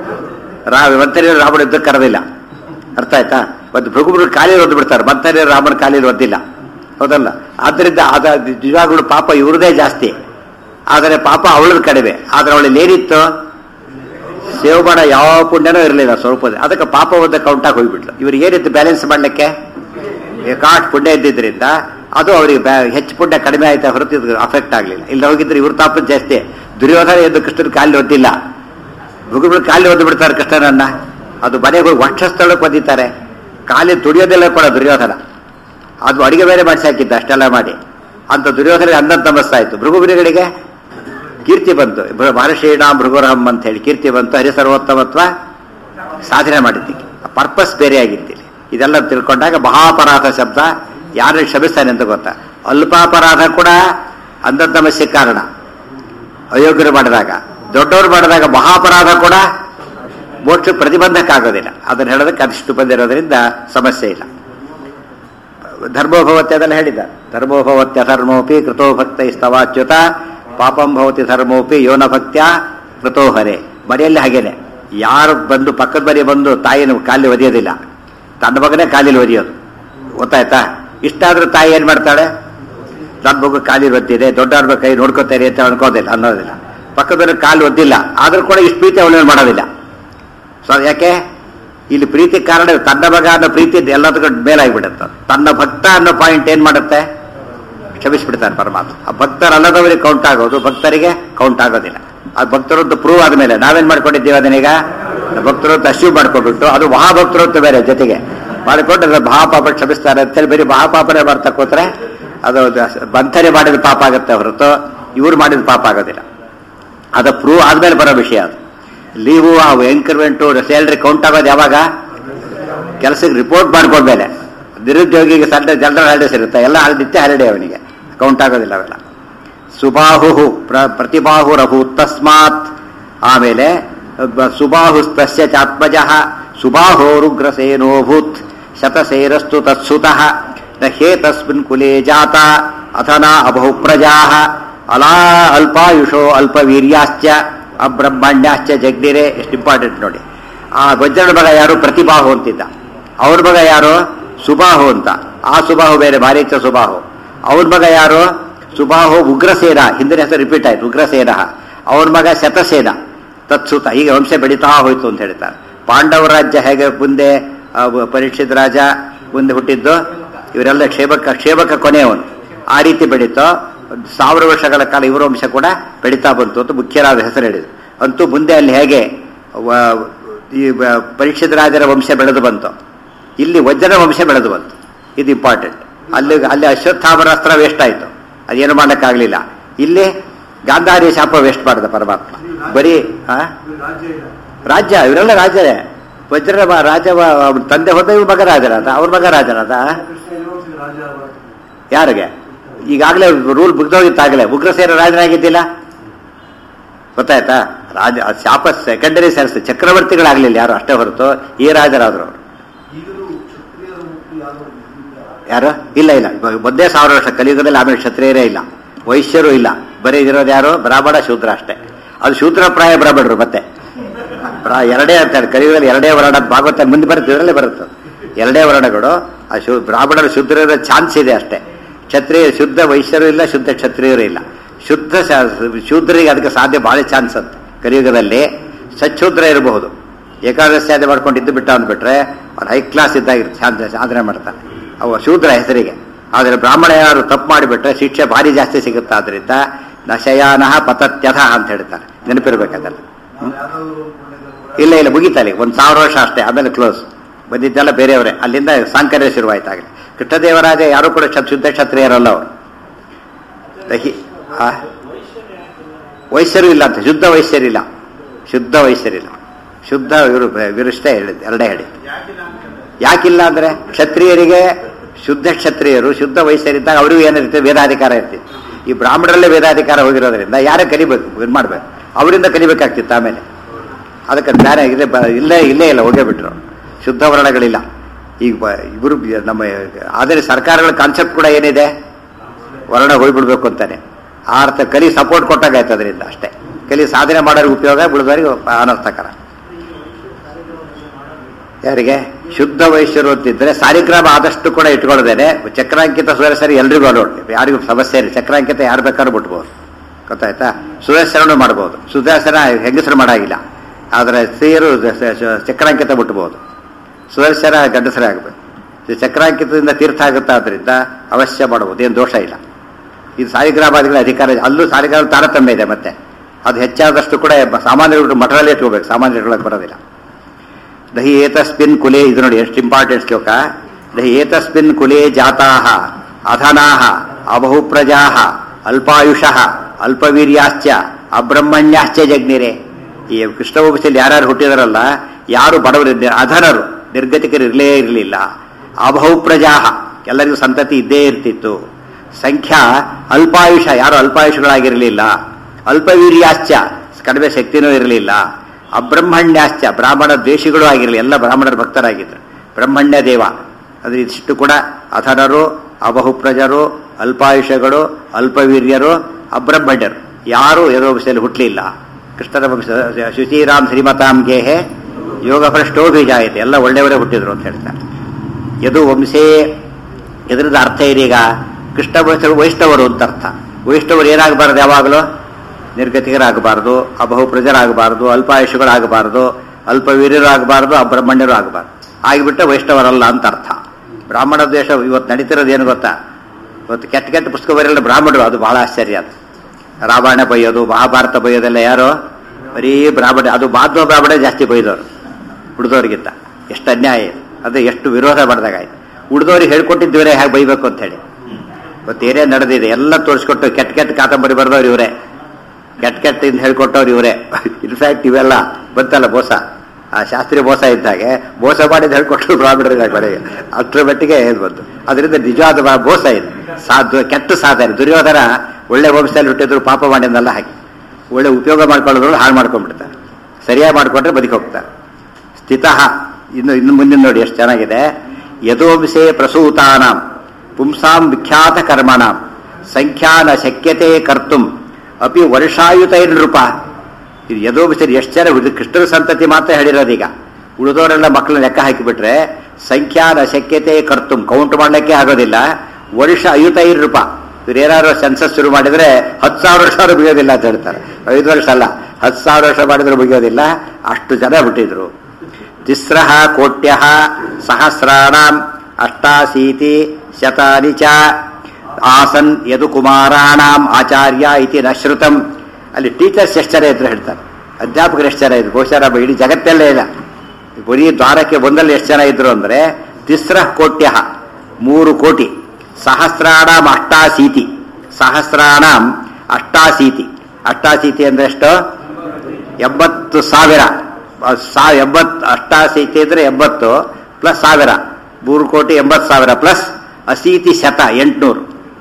ಮಂಥರೆ ರಾವಣ ಯುದ್ಧಕ್ಕೆ ಕರೆದಿಲ್ಲ. ಅರ್ಥ ಆಯ್ತಾ? ಒಂದು ಭೃಗು ಕಾಲಿಗೆ ಒದ್ದು ಬಿಡ್ತಾರೆ. ಮಂಥರೆ ರಾಮನ ಕಾಲಿಗೆ ಒದ್ದಿಲ್ಲ. ಹೌದಲ್ಲ? ಆದ್ರಿಂದ ನಿಜವಾಗ್ಲೂ ಪಾಪ ಇವ್ರದೇ ಜಾಸ್ತಿ, ಆದರೆ ಪಾಪ ಅವಳದ ಕಡಿಮೆ. ಆದ್ರೆ ಅವಳಲ್ಲಿ ಏನಿತ್ತು? ಸೇವ್ ಮಾಡೋ ಯಾವ ಪುಣ್ಯನೂ ಇರಲಿಲ್ಲ ಸ್ವರೂಪದ. ಅದಕ್ಕೆ ಪಾಪ ಒಂದು ಕೌಂಟಾಗಿ ಹೋಗ್ಬಿಟ್ಲು. ಇವ್ರಿಗೆ ಏನಿತ್ತು ಬ್ಯಾಲೆನ್ಸ್ ಮಾಡ್ಲಿಕ್ಕೆ? ಕಾಟ್ ಪುಣ್ಯ ಇದ್ದಿದ್ರಿಂದ ಅದು ಅವರಿಗೆ ಹೆಚ್ಚು ಪುಣ್ಯ ಕಡಿಮೆ ಆಯ್ತಾ ಹೊರತು ಅಫೆಕ್ಟ್ ಆಗಲಿಲ್ಲ. ಇಲ್ಲ ಹೋಗಿದ್ರೆ ಇವ್ರ ತಾಪದ ಜಾಸ್ತಿ. ದುರ್ಯೋಧನ ಎಂದು ಕೃಷ್ಣನ ಕಾಲಿ ಒದ್ದಿಲ್ಲ. ಭೃಗುಗಳು ಕಾಲಿ ಒದ್ದು ಬಿಡ್ತಾರೆ ಕೃಷ್ಣನನ್ನ. ಅದು ಮನೆಗೆ ಹೋಗಿ ವಕ್ಷಸ್ಥಳಕ್ಕೆ ಒದ್ದಿದ್ದಾರೆ. ಕಾಲಿ ತುಡಿಯೋದೆಲ್ಲ ಕೂಡ ದುರ್ಯೋಧನ. ಅದು ಅಡಿಗೆ ಬೇರೆ ಮಾಡಿಸಿ ಹಾಕಿದ್ದ ಅಷ್ಟೆಲ್ಲ ಮಾಡಿ. ಅಂತ ದುರ್ಯೋಧನಿಗೆ ಅಂಧ ತಮಸ್ಸಾಯ್ತು. ಭೃಗುಗಳಿಗೆ ಕೀರ್ತಿ ಬಂತು. ಮಹರ್ಷೀಣ ಭೃಗುರಹಂ ಅಂತ ಹೇಳಿ ಕೀರ್ತಿ ಬಂತು. ಹರಿಸರ್ವೋತ್ತಮತ್ವ ಸಾಧನೆ ಮಾಡಿದ್ದಕ್ಕೆ ಪರ್ಪಸ್ ಬೇರೆ ಆಗಿರ್ತಿಲ್ಲ. ಇದೆಲ್ಲ ತಿಳ್ಕೊಂಡಾಗ ಮಹಾಪರಾಧ ಶಬ್ದ ಯಾರನ್ನು ಕ್ಷಮಿಸ್ತಾನೆ ಅಂತ ಗೊತ್ತಾ? ಅಲ್ಪಾಪರಾಧ ಕೂಡ ಅಂಧ ತಮಸ್ಸೆ ಕಾರಣ. ಅಯೋಗ್ಯರು ಮಾಡಿದಾಗ, ದೊಡ್ಡವರು ಮಾಡಿದಾಗ ಮಹಾಪರಾಧ ಕೂಡ ಮೋಕ್ಷ ಪ್ರತಿಬಂಧಕ ಆಗೋದಿಲ್ಲ. ಅದನ್ನು ಹೇಳೋದಕ್ಕೆ ಅದಿಷ್ಟು ಬಂದಿರೋದ್ರಿಂದ ಸಮಸ್ಯೆ ಇಲ್ಲ. ಧರ್ಮೋಭವತ್ಯ ಅದೆಲ್ಲ ಹೇಳಿದ. ಧರ್ಮೋಭವತ್ಯ ಧರ್ಮೋಪಿ ಕೃತೋ ಭಕ್ತೈಸ್ತವಾಚ್ಯುತ ಪಾಪಂ ಭವತಿ ಧರ್ಮೋಪಿ ಯೋನ ಭಕ್ತ್ಯ ಕೃತೋ ಹರೆ. ಮನೆಯಲ್ಲಿ ಹಾಗೇನೆ. ಯಾರು ಬಂದು ಪಕ್ಕದ ಮನೆ ಬಂದು ತಾಯಿನ ಕಾಲಿ ಒದಿಯೋದಿಲ್ಲ, ತನ್ನ ಮಗನೇ ಕಾಲಿಲ್ ಒದಿಯೋದು. ಗೊತ್ತಾಯ್ತಾ? ಇಷ್ಟಾದ್ರೂ ತಾಯಿ ಏನ್ ಮಾಡ್ತಾಳೆ? ನನ್ನ ಮಗು ಕಾಲಿ ಒದ್ದಿದೆ, ದೊಡ್ಡವ್ರ ಕೈ ನೋಡ್ಕೋತಾರೆ ಅಂತ ಅನ್ಕೋದಿಲ್ಲ, ಅನ್ನೋದಿಲ್ಲ. ಪಕ್ಕದಲ್ಲಿ ಕಾಲು ಒದ್ದಿಲ್ಲ ಆದ್ರೂ ಕೂಡ ಇಷ್ಟು ಪ್ರೀತಿ ಅವಳೇನು ಮಾಡೋದಿಲ್ಲ. ಸೊ ಯಾಕೆ? ಇಲ್ಲಿ ಪ್ರೀತಿ ಕಾರಣ ತನ್ನ ಮಗ ಅನ್ನೋ ಪ್ರೀತಿ ಎಲ್ಲದಕ್ಕೂ ಮೇಲಾಗಿಬಿಡುತ್ತೆ. ತನ್ನ ಭಕ್ತ ಅನ್ನೋ ಪಾಯಿಂಟ್ ಏನ್ ಮಾಡುತ್ತೆ? ಕ್ಷಮಿಸ್ಬಿಡ್ತಾನೆ ಪರಮಾತ್ಮ. ಆ ಭಕ್ತರಲ್ಲದವರಿಗೆ ಕೌಂಟ್ ಆಗೋದು, ಭಕ್ತರಿಗೆ ಕೌಂಟ್ ಆಗೋದಿಲ್ಲ. ಅದು ಭಕ್ತರದ್ದು ಪ್ರೂವ್ ಆದ್ಮೇಲೆ ನಾವೇನ್ ಮಾಡ್ಕೊಂಡಿದ್ದೀವಿ ಅದನ್ನೀಗ? ಭಕ್ತರದ್ದು ಅಶ್ಯೂ ಮಾಡ್ಕೊಂಡ್ಬಿಟ್ಟು ಅದು ಮಹಾಭಕ್ತರದ್ದು ಬೇರೆ ಜೊತೆಗೆ ಮಾಡಿಕೊಂಡು ಮಹಾಪಾಪ ಕ್ಷಮಿಸ್ತಾರೆ ಅಂತೇಳಿ ಬರೀ ಮಹಾಪಾಪನೇ ಮಾಡ್ತಾ ಕೂತ್ರೆ ಅದು ಬಂಥನೆ ಮಾಡಿದ ಪಾಪ ಆಗುತ್ತೆ ಹೊರತು ಇವ್ರು ಮಾಡಿದ ಪಾಪ ಆಗೋದಿಲ್ಲ. ಅದು ಪ್ರೂವ್ ಆದ್ಮೇಲೆ ಬರೋ ವಿಷಯ. ಅದು ಲೀವು, ಇನ್ಕ್ರಿಮೆಂಟು, ಸ್ಯಾಲ್ರಿ ಕೌಂಟ್ ಆಗೋದು ಯಾವಾಗ? ಕೆಲಸಕ್ಕೆ ರಿಪೋರ್ಟ್ ಮಾಡ್ಕೊಂಡ್ಮೇಲೆ. ನಿರುದ್ಯೋಗಿಗೆ ಸಂಡೆ ಜನರಲ್ ಹಾಲಿಡೇಸ್ ಇರುತ್ತೆ, ಎಲ್ಲ ನಿತ್ಯ ಹಾಲಿಡೇ, ಅವನಿಗೆ ಕೌಂಟ್ ಆಗೋದಿಲ್ಲ ಅವೆಲ್ಲ. ಸುಬಾಹು ಪ್ರತಿಬಾಹುರಭೂ ತಸ್ಮಾತ್. ಆಮೇಲೆ ಸುಬಾಹುಸ್ತಸ್ಯ ಚಾತ್ಮಜ ಸುಬಾಹೋರುಗ್ರಸೇನೋಭೂತ್ ಶತಸೇರಸ್ತು ತತ್ಸುತಃ ನ ಹೇ ತಸ್ಮಿನ್ ಕುಲೇ ಜಾತ ಅಥನಾ ಅಬಹು ಪ್ರಜಾಃ ಅಲಾ ಅಲ್ಪಾಯುಷೋ ಅಲ್ಪವೀರ್ಯಾಶ್ಚ ಅಬ್ರಹ್ಮಣ್ಯಾಶ್ಚ ಜಗ್ನಿರೆ. ಎಷ್ಟು ಇಂಪಾರ್ಟೆಂಟ್ ನೋಡಿ. ಆ ವಜ್ರನ ಮಗ ಯಾರು? ಪ್ರತಿಬಾಹು ಅಂತಿದ್ದ. ಅವ್ರ ಮಗ ಯಾರು? ಸುಬಾಹು ಅಂತ. ಆ ಸುಬಾಹು ಬೇರೆ, ಮಾರೀಚ ಸುಬಾಹು. ಅವ್ರ ಮಗ ಯಾರು? ಸುಬಾಹು ಉಗ್ರಸೇನ. ಹಿಂದಿನ ಹೆಸರು ರಿಪೀಟ್ ಆಯ್ತು, ಉಗ್ರಸೇನ. ಅವ್ರ ಮಗ ಶತಸೇನ ತತ್ಸುತ. ಈಗ ವಂಶ ಬೆಳೀತಾ ಹೋಯ್ತು ಅಂತ ಹೇಳ್ತಾರೆ. ಪಾಂಡವ ರಾಜ್ಯ ಹೇಗೆ ಮುಂದೆ ಪರೀಕ್ಷಿತ ರಾಜ ಮುಂದೆ ಹುಟ್ಟಿದ್ದು, ಇವರೆಲ್ಲ ಕ್ಷೇಮಕ ಕೊನೆಯವನು. ಆ ರೀತಿ ಬೆಳೀತೋ 1000 ವರ್ಷಗಳ ಕಾಲ ಇವರ ವಂಶ ಕೂಡ ಬೆಳೀತಾ ಬಂತು ಅಂತ ಮುಖ್ಯರಾದ ಹೆಸರು ಹೇಳಿದ್ರು. ಅಂತೂ ಮುಂದೆ ಅಲ್ಲಿ ಹೇಗೆ ಈ ಪರೀಕ್ಷಿತ ರಾಜರ ವಂಶ ಬೆಳೆದು ಬಂತು, ಇಲ್ಲಿ ವಜ್ರನ ವಂಶ ಬೆಳೆದು ಬಂತು. ಇದು ಇಂಪಾರ್ಟೆಂಟ್. ಅಲ್ಲಿ ಅಶ್ವತ್ಥಾಮರಾಸ್ತ್ರ ವೇಸ್ಟ್ ಆಯಿತು. ಅದೇನು ಮಾಡೋಕ್ಕಾಗಲಿಲ್ಲ. ಇಲ್ಲಿ ಗಾಂಧಾರಿ ಶಾಪ ವೇಸ್ಟ್ ಮಾಡಿದ ಪರಮಾತ್ಮ. ಬರೀ ರಾಜ್ಯ ಇವರೆಲ್ಲ ರಾಜರೇ. ವಜ್ರ ರಾಜ ತಂದೆ ಹೋದ ಇವ್ರ ಮಗ ರಾಜನಾದ, ಅವ್ರ ಮಗ ರಾಜನಾದ. ಯಾರಿಗೆ ಈಗಾಗಲೇ ರೂಲ್ ಮುಗ್ದೋಗಿತ್ತಾಗಲೇ ಉಗ್ರಸೇನ ರಾಜನಾಗಿದ್ದಿಲ್ಲ, ಗೊತ್ತಾಯ್ತಾ? ರಾಜ ಶಾಪ ಸೆಕೆಂಡರಿ ಸೆನ್ಸ್, ಚಕ್ರವರ್ತಿಗಳಾಗ್ಲಿಲ್ಲ ಯಾರು, ಅಷ್ಟೇ ಹೊರತು ಈ ರಾಜರಾದ್ರು ಅವರು ಯಾರು ಇಲ್ಲ. ಮೊದಲೇ 1000 ವರ್ಷ ಕಲಿಯುಗದಲ್ಲಿ ಆಮೇಲೆ ಕ್ಷತ್ರಿಯರೇ ಇಲ್ಲ, ವೈಶ್ಯರು ಇಲ್ಲ, ಬರೀ ಇರೋದು ಯಾರು ಬ್ರಾಹ್ಮಣ ಶೂದ್ರ ಅಷ್ಟೇ. ಅದು ಶೂದ್ರಪ್ರಾಯ ಬ್ರಾಹ್ಮಣರು ಮತ್ತೆ ಎರಡೇ ಅಂತಾರೆ ಕಲಿಯುಗದಲ್ಲಿ, ಎರಡೇ ವರ್ಣ. ಭಾಗವತ ಮುಂದೆ ಬರುತ್ತೆ, ಇದರಲ್ಲೇ ಬರುತ್ತೆ ಎರಡೇ ವರ್ಣಗಳು. ಆ ಬ್ರಾಹ್ಮಣರು ಶೂದ್ರರ ಚಾನ್ಸ್ ಇದೆ ಅಷ್ಟೇ. ಕ್ಷತ್ರಿಯ ಶುದ್ಧ ವೈಶ್ಯರು ಇಲ್ಲ, ಶುದ್ಧ ಕ್ಷತ್ರಿಯರು ಇಲ್ಲ. ಶುದ್ಧ ಶೂದ್ರರಿಗೆ ಅದಕ್ಕೆ ಸಾಧ್ಯ ಭಾಳ ಚಾನ್ಸ್ ಅಂತ ಕಲಿಯುಗದಲ್ಲಿ. ಸಚ್ಛೂದ್ರ ಇರಬಹುದು, ಏಕಾದಶಿ ಮಾಡ್ಕೊಂಡು ಇದ್ದು ಬಿಟ್ಟ ಅಂದ್ಬಿಟ್ರೆ ಅವ್ರು ಹೈ ಕ್ಲಾಸ್ ಇದ್ದಾಗ ಸಾಧನೆ ಮಾಡ್ತಾರೆ ಅವ ಶೂದ್ರ ಹೆಸರಿಗೆ. ಆದರೆ ಬ್ರಾಹ್ಮಣ ಯಾರು ತಪ್ಪು ಮಾಡಿಬಿಟ್ರೆ ಶಿಕ್ಷೆ ಭಾರಿ ಜಾಸ್ತಿ ಸಿಗುತ್ತೆ. ಆದ್ರಿಂದ ನಶಯಾನಃ ಪತತ್ಯಥ ಅಂತ ಹೇಳ್ತಾರೆ, ನೆನಪಿರ್ಬೇಕದಲ್ಲ. ಇಲ್ಲ ಮುಗೀತಲ್ಲಿ 1000 ವರ್ಷ ಅಷ್ಟೇ, ಆಮೇಲೆ ಕ್ಲೋಸ್. ಬಂದಿದ್ದೆಲ್ಲ ಬೇರೆಯವರೇ, ಅಲ್ಲಿಂದ ಸಾಂಕರ್ಯ ಶುರುವಾಯ್ತಾಗಲಿ. ಕೃಷ್ಣದೇವರಾಜ ಯಾರು ಕೂಡ ಶುದ್ಧ ಕ್ಷತ್ರಿಯರಲ್ಲ ಅವರು. ವೈಶ್ಯರು ಇಲ್ಲ ಅಂತ, ಶುದ್ಧ ವೈಶ್ಯರಿಲ್ಲ, ಶುದ್ಧ ಇವರು ವಿರುಷ್ಟ ಹೇಳಿದ್ದು, ಎರಡೇ ಹೇಳಿ. ಯಾಕಿಲ್ಲ ಅಂದ್ರೆ ಕ್ಷತ್ರಿಯರಿಗೆ ಶುದ್ಧ ಕ್ಷತ್ರಿಯರು, ಶುದ್ಧ ವೈಶ್ಯರಿದ್ದಾಗ ಅವರಿಗೂ ಏನಿರುತ್ತೆ ವೇದಾಧಿಕಾರ ಇರ್ತಿತ್ತು. ಈ ಬ್ರಾಹ್ಮಣರಲ್ಲೇ ವೇದಾಧಿಕಾರ ಹೋಗಿರೋದ್ರಿಂದ ಯಾರೇ ಕಲಿಬೇಕು, ಇದು ಮಾಡ್ಬೇಕು, ಅವರಿಂದ ಕಲಿಬೇಕಾಗ್ತಿತ್ತು. ಆಮೇಲೆ ಅದಕ್ಕೆ ಬೇರೆ ಇಲ್ಲೇ ಇಲ್ಲ, ಹೋಗೇ ಬಿಟ್ರು. ಶುದ್ಧ ವರ್ಣಗಳಿಲ್ಲ. ಈಗ ಇವರು ನಮ್ಮ ಆದರೆ ಸರ್ಕಾರಗಳ ಕಾನ್ಸೆಪ್ಟ್ ಕೂಡ ಏನಿದೆ, ವರ್ಣ ಹೋಗ್ಬಿಡ್ಬೇಕು ಅಂತಾನೆ. ಆ ಅರ್ಥ ಕಲಿ ಸಪೋರ್ಟ್ ಕೊಟ್ಟಾಗಾಯ್ತು ಅದರಿಂದ ಅಷ್ಟೇ. ಕಲಿ ಸಾಧನೆ ಮಾಡೋರಿಗೆ ಉಪಯೋಗ, ಬಿಡೋದವರಿಗೆ ಅನರ್ಥಕರ. ಯಾರಿಗೆ ಶುದ್ಧ ವೈಶ್ಯರು ಅಂತಿದ್ರೆ ಸಾಲಿಗ್ರಾಮ ಆದಷ್ಟು ಕೂಡ ಇಟ್ಕೊಳ್ಳೋದೇನೆ. ಚಕ್ರಾಂಕಿತ ಸುರೇಶರಿ ಎಲ್ರಿಗೂ ಅಲೋಡ್, ಯಾರಿಗೂ ಸಮಸ್ಯೆ ಇಲ್ಲ. ಚಕ್ರಾಂಕಿತ ಯಾರು ಬೇಕಾದ್ರೂ ಬಿಟ್ಬೋದು, ಗೊತ್ತಾಯ್ತಾ? ಸುರೇಶರನ್ನು ಮಾಡ್ಬೋದು, ಸುದರ್ಶನ ಹೆಂಗಸರು ಮಾಡಾಗಿಲ್ಲ. ಆದರೆ ಸ್ತ್ರೀಯರು ಚಕ್ರಾಂಕಿತ ಬಿಟ್ಬೋದು, ಸುದರ್ಶನ ಗಂಡಸರೇ ಆಗಬೇಕು. ಚಕ್ರಾಂಕಿತದಿಂದ ತೀರ್ಥ ಆಗುತ್ತಾ, ಅದರಿಂದ ಅವಶ್ಯ ಮಾಡಬಹುದು, ಏನು ದೋಷ ಇಲ್ಲ. ಇದು ಸಾಲಿಗ್ರಾಮಾದಿಗಳ ಅಧಿಕಾರ, ಅಲ್ಲೂ ಸಾಲಿಗ್ರಾಮ ತಾರತಮ್ಯ ಇದೆ. ಮತ್ತೆ ಅದು ಹೆಚ್ಚಾದಷ್ಟು ಕೂಡ ಸಾಮಾನ್ಯರು ಮಠದಲ್ಲಿ ಇಟ್ಕೋಬೇಕು, ಸಾಮಾನ್ಯರುಗಳಿಗೆ ಬರೋದಿಲ್ಲ. ದಹಿ ಏತಸ್ಮಿನ್ ಕುಲೆ, ಇದು ನೋಡಿ ಎಷ್ಟು ಇಂಪಾರ್ಟೆಂಟ್ ಶ್ಲೋಕ. ದಹಿ ಏತಸ್ಮಿನ್ ಕುಲೆ ಜಾತಾಹ ಅಧನಾಹ ಅಬಹುಪ್ರಜಾಹ ಅಲ್ಪಾಯುಷಃ ಅಲ್ಪವೀರ್ಯಾಶ್ಚ ಅಬ್ರಹ್ಮಣ್ಯಾಶ್ಚ ಜಗ್ನಿರೆ. ಈ ಕೃಷ್ಣ ವಂಶದಲ್ಲಿ ಯಾರ್ಯಾರು ಹುಟ್ಟಿದಾರಲ್ಲ, ಯಾರು ಬಡವರು, ಅಧನರು, ನಿರ್ಗತಿಕರು ಇರಲಿಲ್ಲ. ಅಬಹುಪ್ರಜಾಹ, ಎಲ್ಲರಿಗೂ ಸಂತತಿ ಇದ್ದೇ ಇರ್ತಿತ್ತು. ಸಂಖ್ಯಾ ಅಲ್ಪಾಯುಷ, ಯಾರು ಅಲ್ಪಾಯುಷಗಳಾಗಿರಲಿಲ್ಲ. ಅಲ್ಪವೀರ್ಯಾಶ್ಚ, ಕಡಿಮೆ ಶಕ್ತಿನೂ ಇರಲಿಲ್ಲ. ಅಬ್ರಹ್ಮಣ್ಯಾಶ್ಚ, ಬ್ರಾಹ್ಮಣ ದ್ವೇಷಿಗಳು ಆಗಿರಲಿ, ಎಲ್ಲ ಬ್ರಾಹ್ಮಣರ ಭಕ್ತರಾಗಿದ್ದರು. ಬ್ರಹ್ಮಣ್ಯ ದೇವ ಅಂದ್ರೆ ಇದಿಷ್ಟು ಕೂಡ ಅಧನರು, ಅಬಹುಪ್ರಜರು, ಅಲ್ಪಾಯುಷಗಳು, ಅಲ್ಪವೀರ್ಯರು, ಅಬ್ರಹ್ಮಣ್ಯರು ಯಾರು ಯದೋ ವಂಶದಲ್ಲಿ ಹುಟ್ಟಲಿಲ್ಲ. ಕೃಷ್ಣನ ವಂಶ ಶುಚಿರಾಮ್ ಶ್ರೀಮತಾಂ ಗೇಹೆ ಯೋಗ ಭ್ರಷ್ಟೋಭಿಜಾಯತೆ, ಎಲ್ಲ ಒಳ್ಳೆಯವರೇ ಹುಟ್ಟಿದ್ರು ಅಂತ ಹೇಳ್ತಾರೆ. ಯದು ವಂಶೇ, ಇದರದ ಅರ್ಥ ಇದೀಗ ಕೃಷ್ಣ ವಂಶಗಳು ವೈಷ್ಣವರು ಅಂತ ಅರ್ಥ. ವೈಷ್ಣವರು ಏನಾಗಬಾರ್ದು, ಯಾವಾಗಲೂ ನಿರ್ಗತಿಕರಾಗಬಾರ್ದು, ಅಬಹುಪ್ರಜರಾಗಬಾರ್ದು, ಅಲ್ಪಾಯುಷಗಳಾಗಬಾರ್ದು, ಅಲ್ಪವೀರ್ಯರು ಆಗಬಾರ್ದು, ಅಬ್ರಹ್ಮಣ್ಯರು ಆಗಬಾರ್ದು. ಆಗಿಬಿಟ್ಟೆ ವೈಷ್ಣವರಲ್ಲ ಅಂತ ಅರ್ಥ. ಬ್ರಾಹ್ಮಣ ದ್ವೇಷ ಇವತ್ತು ನಡೀತಿರೋದು ಏನು ಗೊತ್ತಾ? ಇವತ್ತು ಕೆಟ್ಟ ಪುಸ್ತಕ ಬರೆಯಲ್ಲ ಬ್ರಾಹ್ಮಣರು, ಅದು ಬಹಳ ಆಶ್ಚರ್ಯ. ಅದು ರಾಮಾಯಣ ಬೈಯೋದು, ಮಹಾಭಾರತ ಬೈಯೋದೆಲ್ಲ ಯಾರು? ಬರೀ ಬ್ರಾಹ್ಮಣ. ಅದು ಮಾಧ್ವ ಬ್ರಾಹ್ಮಣ ಜಾಸ್ತಿ ಬೈದವರು ಉಳಿದವ್ರಿಗಿಂತ. ಎಷ್ಟು ಅನ್ಯಾಯ, ಅದು ಎಷ್ಟು ವಿರೋಧ ಮಾಡಿದಾಗಾಯ್ತು. ಉಳಿದವ್ರಿಗೆ ಹೇಳ್ಕೊಟ್ಟಿದ್ದೀವರೇ ಹೇಗೆ ಬೈಬೇಕು ಅಂತ ಹೇಳಿ. ಇವತ್ತೇನೇ ನಡೆದಿದೆ ಎಲ್ಲ ತೋರಿಸ್ಕೊಟ್ಟು ಕೆಟ್ಟ ಕಾದಂಬರಿ ಬರೆದವ್ರು ಇವರೇ, ಕೆಟ್ಟ ಹೇಳ್ಕೊಟ್ಟವ್ರು ಇವರೇ. ಇನ್ಫ್ಯಾಕ್ಟ್ ಇವೆಲ್ಲ ಬಂತಲ್ಲ ಮೋಸ, ಆ ಶಾಸ್ತ್ರೀಯ ಮೋಸ ಇದ್ದಾಗೆ ಮೋಸ ಮಾಡಿದ್ದು ಹೇಳ್ಕೊಟ್ರು ಬ್ರಾಹ್ಮಣರಿಗೆ ಕಡೆಗೆ, ಅಷ್ಟರ ಮಟ್ಟಿಗೆ ಬಂತು. ಅದರಿಂದ ನಿಜವಾದ ಮೋಸ ಇದೆ, ಕೆಟ್ಟ ಸಾಧನೆ. ದುರ್ಯೋಧನ ಒಳ್ಳೆ ವಂಶದಲ್ಲಿ ಹುಟ್ಟಿದ್ರು, ಪಾಪ ಮಾಡಿದ್ನಲ್ಲ ಹಾಗೆ ಒಳ್ಳೆ ಉಪಯೋಗ ಮಾಡ್ಕೊಳ್ಳೋದ್ರಲ್ಲಿ ಹಾಳು ಮಾಡ್ಕೊಂಡ್ಬಿಡ್ತಾರೆ. ಸರಿಯಾಗಿ ಮಾಡ್ಕೊಂಡ್ರೆ ಬದುಕಿ ಹೋಗ್ತಾರೆ. ಸ್ಥಿತಃ ಇನ್ನು ಮುಂದಿನ ನೋಡಿ ಎಷ್ಟು ಚೆನ್ನಾಗಿದೆ. ಯದೋಂಶೇ ಪ್ರಸೂತಾನಾಂ ಪುಂಸಾಂ ವಿಖ್ಯಾತ ಕರ್ಮಣಾಂ ಸಂಖ್ಯಾನ ಶಕ್ಯತೆ ಕರ್ತುಂ ಅಪಿ ವರ್ಷಾಯುತೈರ್ನೃಪ. ಇದು ಯದೋಂಶದಲ್ಲಿ ಎಷ್ಟು ಜನ ಕೃಷ್ಣನ ಸಂತತಿ ಮಾತ್ರ ಹೇಳಿರೋದೀಗ. ಉಳಿದವರೆಲ್ಲ ಮಕ್ಕಳನ್ನ ಲೆಕ್ಕ ಹಾಕಿಬಿಟ್ರೆ ಸಂಖ್ಯಾನ ಶಕ್ಯತೆ ಕರ್ತುಂ, ಕೌಂಟ್ ಮಾಡ್ಲಿಕ್ಕೆ ಆಗೋದಿಲ್ಲ. ವರ್ಷ ಅಯುತೈರ್ನೃಪ, ಇವ್ರೇನಾದ್ರು ಸೆನ್ಸಸ್ ಶುರು ಮಾಡಿದ್ರೆ 10,000 ವರ್ಷ ಮುಗಿಯೋದಿಲ್ಲ ಅಂತ ಹೇಳ್ತಾರೆ. 5 ವರ್ಷ ಅಲ್ಲ, 10,000 ವರ್ಷ ಮಾಡಿದ್ರೆ ಮುಗಿಯೋದಿಲ್ಲ, ಅಷ್ಟು ಜನ ಬಿಟ್ಟಿದ್ರು. ತಿಸ್ರಃ ಕೋಟ್ಯಃ ಸಹಸ್ರಾಣಾಂ ಅಷ್ಟಾಶೀತಿ ಶತಾನಿ ಚ ಆಸನ್ ಯದು ಕುಮಾರಾಣಾಂ ಆಚಾರ್ಯ ಇತಿ ನ ಶ್ರುತಂ. ಅಲ್ಲಿ ಟೀಚರ್ಸ್ ಎಷ್ಟು ಜನ ಇದ್ರು ಹೇಳ್ತಾರೆ, ಅಧ್ಯಾಪಕರು ಎಷ್ಟು ಜನ ಇದ್ರು. ಬಹುಶಃ ಇಡೀ ಜಗತ್ತಲ್ಲೇ ಇಲ್ಲ, ಬರೀ ದ್ವಾರಕ್ಕೆ ಒಂದಲ್ಲಿ ಎಷ್ಟು ಜನ ಇದ್ರು ಅಂದ್ರೆ ತಿಸ್ರಃ ಕೋಟ್ಯಃ 3 ಕೋಟಿ, ಸಹಸ್ರಾಣಾಂ ಅಷ್ಟಾಶೀತಿ ಸಹಸ್ರಾಣಂ ಅಷ್ಟಾಶೀತಿ. ಅಷ್ಟಾಶೀತಿ ಅಂದ್ರೆ ಎಷ್ಟು? 80,000. 80 ಅಷ್ಟಾಶೀತಿ ಅಂದ್ರೆ 80 ಪ್ಲಸ್ 1000, 3,80,000 ಪ್ಲಸ್ ಅಶೀತಿ ಶತ 800.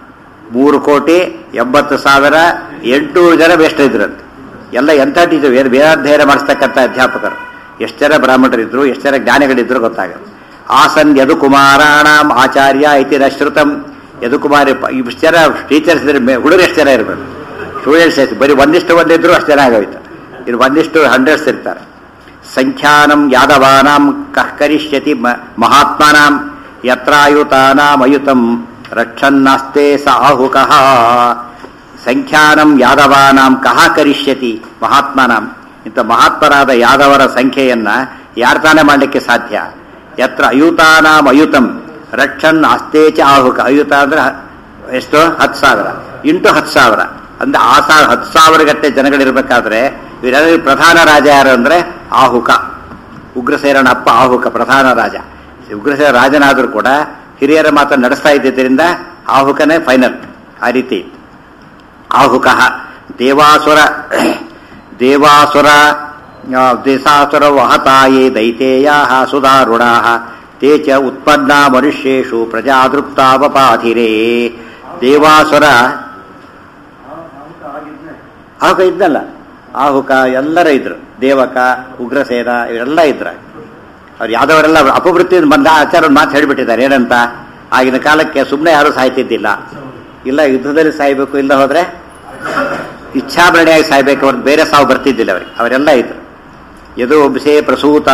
3,80,800 ಜನ ಬೇಷ್ಟಿದ್ರಂತೆ. ಎಲ್ಲ ಎಂಥ ಟೀಚರ್, ವೇದಾಧ್ಯಯನ ಮಾಡಿಸ್ತಕ್ಕಂಥ ಅಧ್ಯಾಪಕರು. ಎಷ್ಟು ಜನ ಬ್ರಾಹ್ಮಣರಿದ್ರು, ಎಷ್ಟು ಜನ ಜ್ಞಾನಿಗಳಿದ್ರು ಗೊತ್ತಾಗಲ್ಲ. ಆಸನ್ ಯದುಕುಮಾರಾಣಾಂ ಆಚಾರ್ಯ ಇತಿ ನ ಶ್ರುತಂ. ಯದುಕುಮಾರ ಇಷ್ಟು ಜನ ಟೀಚರ್ಸ್ ಇದ್ರೆ ಹುಡುಗರು ಎಷ್ಟು ಜನ ಇರಬೇಕು? ಸ್ಟೂಡೆಂಟ್ಸ್ ಎಷ್ಟು? ಬರೀ 1:1 ಇದ್ರು ಅಷ್ಟು ಜನ ಆಗೋಯ್ತು. ಇದು 1:100 ಇರ್ತಾರೆ. ಸಂಖ್ಯಾನಂ ಯಾದವಾನಾಂ ಕಃ ಕರಿಷ್ಯತಿ ಮಹಾತ್ಮಾನಾಂ ಯತ್ರಾಯುತಾನಾಂ ಅಯುತಂ ರಕ್ಷನ್ನಾಸ್ತೆ ಸ ಆಹುಕಃ. ಸಂಖ್ಯಾನಂ ಯಾದವಾನಾಂ ಕಹ ಕರಿಷ್ಯತಿ ಮಹಾತ್ಮನಾಂ. ಇಂಥ ಮಹಾತ್ಮರಾದ ಯಾದವರ ಸಂಖ್ಯೆಯನ್ನ ಯಾರು ತಾನೇ ಮಾಡಲಿಕ್ಕೆ ಸಾಧ್ಯ? ಯತ್ರ ಅಯುತಾನಾಂ ಅಯುತಂ ರಕ್ಷನ್ ಅಸ್ತೇಚ ಆಹುಕ. ಅಯುತ ಅಂದ್ರೆ ಎಷ್ಟು? 10,000 ಇಂಟು 10,000 ಅಂದ್ರೆ 10,000 ಗಟ್ಟೆ ಜನಗಳಿರ್ಬೇಕಾದ್ರೆ ಇವರೆಲ್ಲರಿಗೂ ಪ್ರಧಾನ ರಾಜ ಯಾರು ಅಂದ್ರೆ ಆಹುಕ. ಉಗ್ರಸೇನನ ಅಪ್ಪ ಆಹುಕ ಪ್ರಧಾನ ರಾಜ. ಉಗ್ರಸೇನ ರಾಜನಾದರೂ ಕೂಡ ಹಿರಿಯರ ಮಾತನ್ನು ನಡೆಸ್ತಾ ಇದ್ದಿದ್ದರಿಂದ ಆಹುಕನೇ ಫೈನಲ್. ಆ ರೀತಿ ಆಹುಕ ದೇವಾಸುರ ವಹತಾಯೇ ದೈತೇಯಾ ಸುಧಾರುಣಾ ತೇ ಚ ಉತ್ಪನ್ನ ಮನುಷ್ಯೇಷು ಪ್ರಜಾದೃಪ್ತಾವಪಾಧಿರೇ. ದೇವಾಸುರ ಆಹುಕ ಇದ್ದಲ್ಲ, ಆಹುಕ ಎಲ್ಲರ ಇದ್ರು. ದೇವಕ, ಉಗ್ರಸೇನ ಇವರೆಲ್ಲ ಇದ್ರ. ಅವ್ರು ಯಾದವರೆಲ್ಲ ಅಪವೃತ್ತಿ ಬಂದ ಆಚಾರ ಒಂದು ಮಾತು ಹೇಳಿಬಿಟ್ಟಿದ್ದಾರೆ. ಏನಂತ? ಆಗಿನ ಕಾಲಕ್ಕೆ ಸುಮ್ಮನೆ ಯಾರು ಸಾಯ್ತಿದ್ದಿಲ್ಲ. ಇಲ್ಲ ಯುದ್ಧದಲ್ಲಿ ಸಾಯ್ಬೇಕು, ಇಲ್ಲ ಹೋದ್ರೆ ಇಚ್ಛಾಭರಣೆಯಾಗಿ ಸಾಯ್ಬೇಕು, ಅವ್ರಿಗೆ ಬೇರೆ ಸಾವು ಬರ್ತಿದ್ದಿಲ್ಲ ಅವರಿಗೆ. ಅವರೆಲ್ಲ ಇದ್ರು. ಯದು ವಂಶೇ ಪ್ರಸೂತ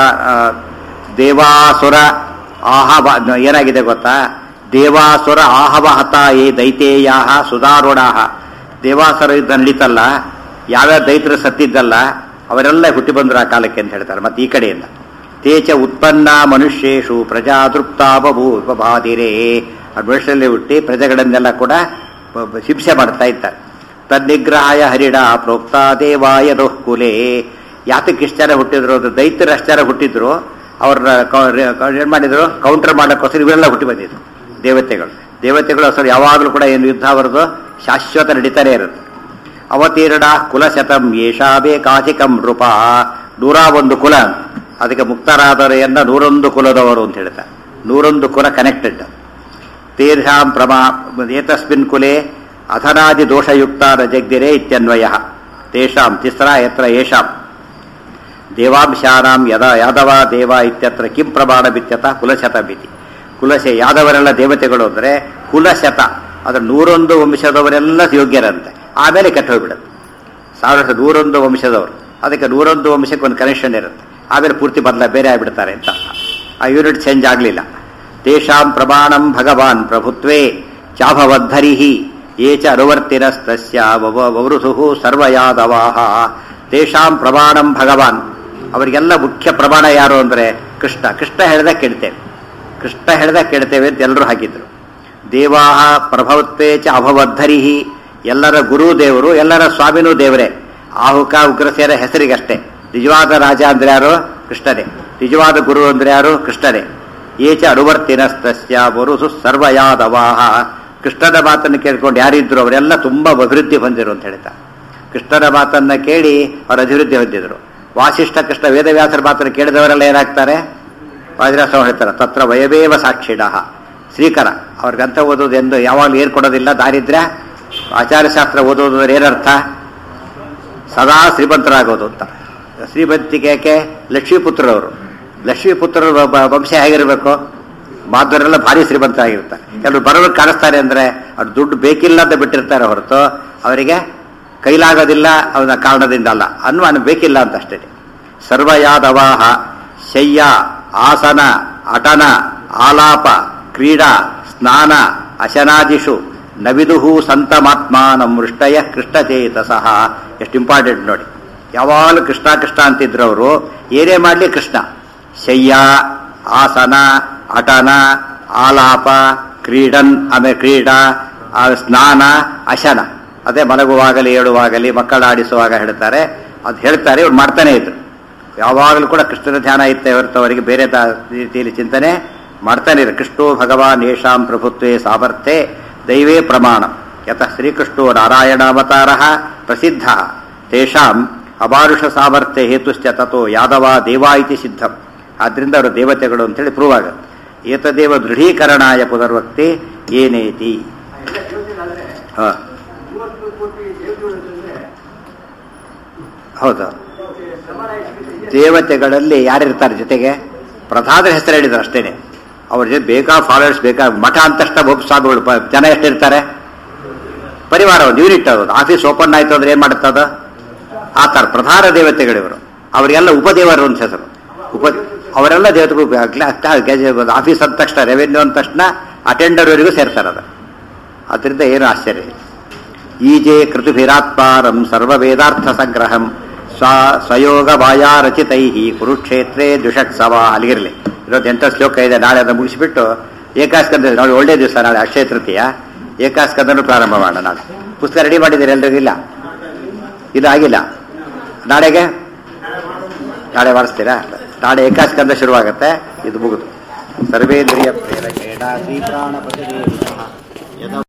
ದೇವಾಸುರ ಆಹವ. ಏನಾಗಿದೆ ಗೊತ್ತಾ? ದೇವಾಸುರ ಆಹವಹತ ಯೇ ದೈತೇಯಾ ಸುಧಾರುಣಾ. ದೇವಾಸುರ ಯುದ್ಧ ನಡೀತಲ್ಲ, ಯಾವ್ಯಾವ ದೈತ್ಯರು ಸತ್ತಿದ್ದಲ್ಲ ಅವರೆಲ್ಲ ಹುಟ್ಟಿ ಬಂದ್ರು ಆ ಕಾಲಕ್ಕೆ ಅಂತ ಹೇಳ್ತಾರೆ. ಮತ್ತೆ ಈ ಕಡೆಯಿಂದ ತೇಚ ಉತ್ಪನ್ನ ಮನುಷ್ಯೇಷು ಪ್ರಜಾದೃಪ್ತಾಬಭೂತಿರೇ. ಮನುಷ್ಯರಲ್ಲಿ ಹುಟ್ಟಿ ಪ್ರಜೆಗಳನ್ನೆಲ್ಲ ಕೂಡ ಶಿಕ್ಷೆ ಮಾಡ್ತಾ ಇದ್ದಾರೆ. ತನ್ನಿಗ್ರಹಾಯ ಹರಿಡ ಪ್ರೋಕ್ತ ದೇವಾಯ ದೋಹ್ಕುಲೇ. ಯಾತಕ್ಕೆ ಇಷ್ಟು ಜನ ಹುಟ್ಟಿದ್ರು? ಅದು ದೈತ್ಯರು ಅಷ್ಟು ಜನ ಹುಟ್ಟಿದ್ರು. ಅವ್ರನ್ನ ಏನ್ ಮಾಡಿದ್ರು? ಕೌಂಟರ್ ಮಾಡೋಕ್ಕೋಸ್ಕರ ಇವರೆಲ್ಲ ಹುಟ್ಟಿ ಬಂದಿದ್ರು ದೇವತೆಗಳು ಅಸಲು ಯಾವಾಗಲೂ ಕೂಡ ಏನು ಯುದ್ಧ ಅವರದು ಶಾಶ್ವತ ನಡೀತಾನೆ ಇರುತ್ತೆ. ಅವತೀರ್ಣ ಕುಲಶತಂ ಯೇಷಾ ಬೇಕಾಧಿಕಂ ನೃಪ. 101 ಕುಲ, ಅದಕ್ಕೆ ಮುಕ್ತರಾದರೆಯನ್ನ 101 ಕುಲದವರು ಅಂತ ಹೇಳ್ತಾರೆ. 101 ಕುಲ ಕನೆಕ್ಟೆಡ್. ತೇಷಾಂ ಏತಸ್ಮಿನ್ ಕುಲೆ ಅಥನಾದಿ ದೋಷಯುಕ್ತ ಜಗ್ದಿರೇ ಇತ್ಯನ್ವಯ. ತೇಷಾಂ ತಿಸ್ರಾ ಯತ್ರ ಯೇಷಾಂ ದೇವಾಂಶಾನಾಂ ಯಾದವ ದೇವ ಇತ್ಯತ್ರ ಕಿಂ ಪ್ರಮಾಣವಿತ್ಯತ ಕುಲಶತಮಿತಿ. ಯಾದವರೆಲ್ಲ ದೇವತೆಗಳು ಅಂದ್ರೆ ಕುಲಶತ. ಅದ್ರ 101 ವಂಶದವರೆಲ್ಲ ಯೋಗ್ಯರಂತೆ. ಆಮೇಲೆ ಕೆಟ್ಟ ಹೋಗ್ಬಿಡುತ್ತೆ. 101 ವಂಶದವರು, ಅದಕ್ಕೆ 101 ವಂಶಕ್ಕೆ ಒಂದು ಕನೆಕ್ಷನ್ ಇರುತ್ತೆ. ಆಮೇಲೆ ಪೂರ್ತಿ ಬೇರೆ ಆಗಿಬಿಡ್ತಾರೆ ಅಂತ. ಆ ಯೂನಿಟ್ ಚೇಂಜ್ ಆಗಲಿಲ್ಲ. ತೇಷಾಂ ಪ್ರಮಾಣಂ ಭಗವಾನ್ ಪ್ರಭುತ್ವೇ ಚಾಭವದ್ಧರಿಹಿ ಯೇ ಚ ಅನುವರ್ತಿನಸ್ತಸ್ಯ ವವೃಧುಃ ಸರ್ವಯಾದವಾಹ. ತೇಷಾಂ ಪ್ರಮಾಣಂ ಭಗವಾನ್. ಅವರಿಗೆಲ್ಲ ಮುಖ್ಯ ಪ್ರಮಾಣ ಯಾರು ಅಂದ್ರೆ ಕೃಷ್ಣ. ಕೃಷ್ಣ ಹೇಳ್ದ ಕೇಳ್ತೇವೆ ಅಂತ ಎಲ್ಲರೂ ಹಾಕಿದ್ರು. ದೇವಾಹ ಪ್ರಭವತ್ವೇ ಚ ಅಭವದ್ಧರಿಹಿ. ಎಲ್ಲರ ಗುರು ದೇವರು, ಎಲ್ಲರ ಸ್ವಾಮಿನೂ ದೇವರೇ. ಆಹುಕ ಉಗ್ರಸೇನ ಹೆಸರಿಗಷ್ಟೇ. ನಿಜವಾದ ರಾಜ ಅಂದ್ರೆ ಯಾರು? ಕೃಷ್ಣನೇ. ನಿಜವಾದ ಗುರು ಅಂದ್ರೆ ಯಾರು? ಕೃಷ್ಣನೇ. ಏಚ ಅನುವರ್ತಿನಸ್ತಸ್ಯ ವರುಸು ಸರ್ವಯಾದವಾಹ. ಕೃಷ್ಣನ ಮಾತನ್ನು ಕೇಳ್ಕೊಂಡು ಯಾರಿದ್ರು ಅವರೆಲ್ಲ ತುಂಬಾ ಅಭಿವೃದ್ಧಿ ಹೊಂದಿರು ಅಂತ ಹೇಳ್ತಾರೆ. ಕೃಷ್ಣನ ಮಾತನ್ನ ಕೇಳಿ ಅವರು ಅಭಿವೃದ್ಧಿ ಹೊಂದಿದ್ರು. ವಾಸಿಷ್ಠ ಕೃಷ್ಣ ವೇದವ್ಯಾಸರ ಮಾತನ್ನು ಕೇಳಿದವರೆಲ್ಲ ಏನಾಗ್ತಾರೆ? ವಾದಿರಾಸ ಹೇಳ್ತಾರೆ ತತ್ರ ವಯವೇವ ಸಾಕ್ಷಿಣ. ಶ್ರೀಕರ ಅವ್ರ ಗ್ರಂಥ ಓದೋದು ಎಂದು ಯಾವಾಗಲೂ ಏನ್ ಕೊಡೋದಿಲ್ಲ. ದಾರಿದ್ರ್ಯ ಆಚಾರ್ಯಶಾಸ್ತ್ರ ಓದೋದ್ರ ಏನರ್ಥ? ಸದಾ ಶ್ರೀಮಂತರಾಗೋದು ಅಂತ. ಶ್ರೀಮಂತಿಕೆ ಲಕ್ಷ್ಮೀಪುತ್ರರವರು. ಲಕ್ಷ್ಮೀಪುತ್ರರ ವಂಶ ಹೇಗಿರ್ಬೇಕು? ಮಾಧ್ವರೆಲ್ಲ ಭಾರಿ ಶ್ರೀಮಂತರಾಗಿರ್ತಾರೆ. ಕೆಲವರು ಬರೋರು ಕಾಣಿಸ್ತಾರೆ ಅಂದ್ರೆ ಅವ್ರು ದುಡ್ಡು ಬೇಕಿಲ್ಲ ಅಂತ ಬಿಟ್ಟಿರ್ತಾರೆ ಹೊರತು ಅವರಿಗೆ ಕೈಲಾಗೋದಿಲ್ಲ ಅವನ ಕಾರಣದಿಂದ ಅಲ್ಲ, ಅನುಮಾನ ಬೇಕಿಲ್ಲ ಅಂತ ಅಷ್ಟೇ. ಸರ್ವಯಾದವಾಹ ಶಯ್ಯ ಆಸನ ಅಟನ ಆಲಾಪ ಕ್ರೀಡಾ ಸ್ನಾನ ಅಶನಾದಿಷು ನವಿದುಹು ಸಂತಮಾತ್ಮಾನಂ ಮೃಷ್ಟಯ ಕೃಷ್ಣಚೇತಸಃ. ಎಷ್ಟು ಇಂಪಾರ್ಟೆಂಟ್ ನೋಡಿ. ಯಾವಾಗಲೂ ಕೃಷ್ಣ ಕೃಷ್ಣ ಅಂತಿದ್ರು ಅವರು. ಏನೇ ಮಾಡಲಿ ಕೃಷ್ಣ. ಶಯ್ಯ ಆಸನ ಅಟನ ಆಲಾಪ ಕ್ರೀಡನ್, ಆಮೇಲೆ ಕ್ರೀಡಾ ಸ್ನಾನ ಅಶನ. ಅದೇ ಮಲಗುವಾಗಲಿ ಏಳುವಾಗಲಿ ಮಕ್ಕಳ ಆಡಿಸುವಾಗ ಹೇಳ್ತಾರೆ. ಅದು ಹೇಳ್ತಾರೆ, ಇವ್ರು ಮಾಡ್ತಾನೆ ಇದ್ರು. ಯಾವಾಗಲೂ ಕೂಡ ಕೃಷ್ಣನ ಧ್ಯಾನ ಇತ್ತೆ ಹೊರತು ಅವರಿಗೆ ಬೇರೆ ರೀತಿಯಲ್ಲಿ ಚಿಂತನೆ ಮಾಡ್ತಾನೆ ಇದ್ರು. ಕೃಷ್ಣೋ ಭಗವಾನ್ ಯೇಷಾಂ ಪ್ರಭುತ್ವೇ ಸಾಮರ್ಥ್ಯೆ ದೈವೇ ಪ್ರಮಾಣ. ಯತಃ ಶ್ರೀಕೃಷ್ಣೋ ನಾರಾಯಣಾವತಾರ ಪ್ರಸಿದ್ಧ ತೇಷಾಂ ಅಮಾನುಷ ಸಾಮರ್ಥ್ಯ ಹೇತುಶ್ಚ ತಥೋ ಯಾದವ ದೇವಾ ಇತಿ ಸಿದ್ಧಂ. ಆದ್ದರಿಂದ ಅವರು ದೇವತೆಗಳು ಅಂತೇಳಿ ಪ್ರೂವ್ ಆಗುತ್ತೆ. ಏತದೇವ ದೃಢೀಕರಣಾಯ ಪುನರ್ವಕ್ತಿ ಏನೇತಿ. ಹೌದು, ದೇವತೆಗಳಲ್ಲಿ ಯಾರಿರ್ತಾರೆ ಜೊತೆಗೆ? ಪ್ರಧಾನ ಹೆಸರು ಹೇಳಿದ್ರು ಅಷ್ಟೇನೆ. ಅವ್ರ ಜೊತೆ ಬೇಕಾ ಫಾಲೋವರ್ಸ್ ಬೇಕಾ, ಮಠ ಅಂತಷ್ಟ ಒಬ್ಬ ಸ್ವಾಮಿಗಳು ಜನ ಎಷ್ಟಿರ್ತಾರೆ? ಪರಿವಾರ ಒಂದು ಯೂನಿಟ್ ಆಗೋದು. ಆಫೀಸ್ ಓಪನ್ ಆಯ್ತು ಅಂದ್ರೆ ಏನ್ ಮಾಡುತ್ತದ? ಆ ಥರ ಪ್ರಧಾನ ದೇವತೆಗಳಿವರು. ಅವರಿಗೆಲ್ಲ ಉಪದೇವರು ಅಂತ ಹೆಸರು. ಅವರೆಲ್ಲ ದೇವತೆಗಳು. ಆಫೀಸ್ ಅಂದ ತಕ್ಷಣ, ರೆವೆನ್ಯೂ ಅಂದ ತಕ್ಷಣ ಅಟೆಂಡರ್ವರೆಗೂ ಸೇರ್ತಾರದ. ಅದರಿಂದ ಏನು ಆಶ್ಚರ್ಯ. ಈಜೆ ಕೃತುಭಿರಾತ್ಮಾರಂ ಸರ್ವ ವೇದಾರ್ಥ ಸಂಗ್ರಹಂ ಸ್ವಯೋಗ ವಾಯಾ ರಚಿತೈ ಕುರುಕ್ಷೇತ್ರೇ ದ್ವಿಷಟ್ಸವ. ಅಲ್ಲಿಗಿರಲಿ, ಇವತ್ತು 8 ಶ್ಲೋಕ ಇದೆ. ನಾಳೆ ಅದನ್ನು ಮುಗಿಸಿಬಿಟ್ಟು ಏಕಾಸ್ಕಂದ, ನಾಳೆ ಒಳ್ಳೆ ದಿವಸ, ನಾಳೆ ಅಕ್ಷಯ ತೃತೀಯ, ಏಕಾಸ್ಕಂದನು ಪ್ರಾರಂಭ ಮಾಡೋಣ. ನಾಳೆ ಪುಸ್ತಕ ರೆಡಿ ಮಾಡಿದ್ದೀರಿ ಎಲ್ರಿಗಿಲ್ಲ? ಇದು ಆಗಿಲ್ಲ. ನಾಳೆಗೆ ನಾಳೆ ಮಾಡಿಸ್ತೀರಾ? ನಾಳೆ ಏಕಾಸ್ಕಂದ ಶುರುವಾಗುತ್ತೆ, ಇದು ಮುಗಿದು. ಸರ್ವೇಂದ್ರಿಯ ಪ್ರೇರಕೇಣ ಶ್ರೀ ಪ್ರಾಣಪತಿ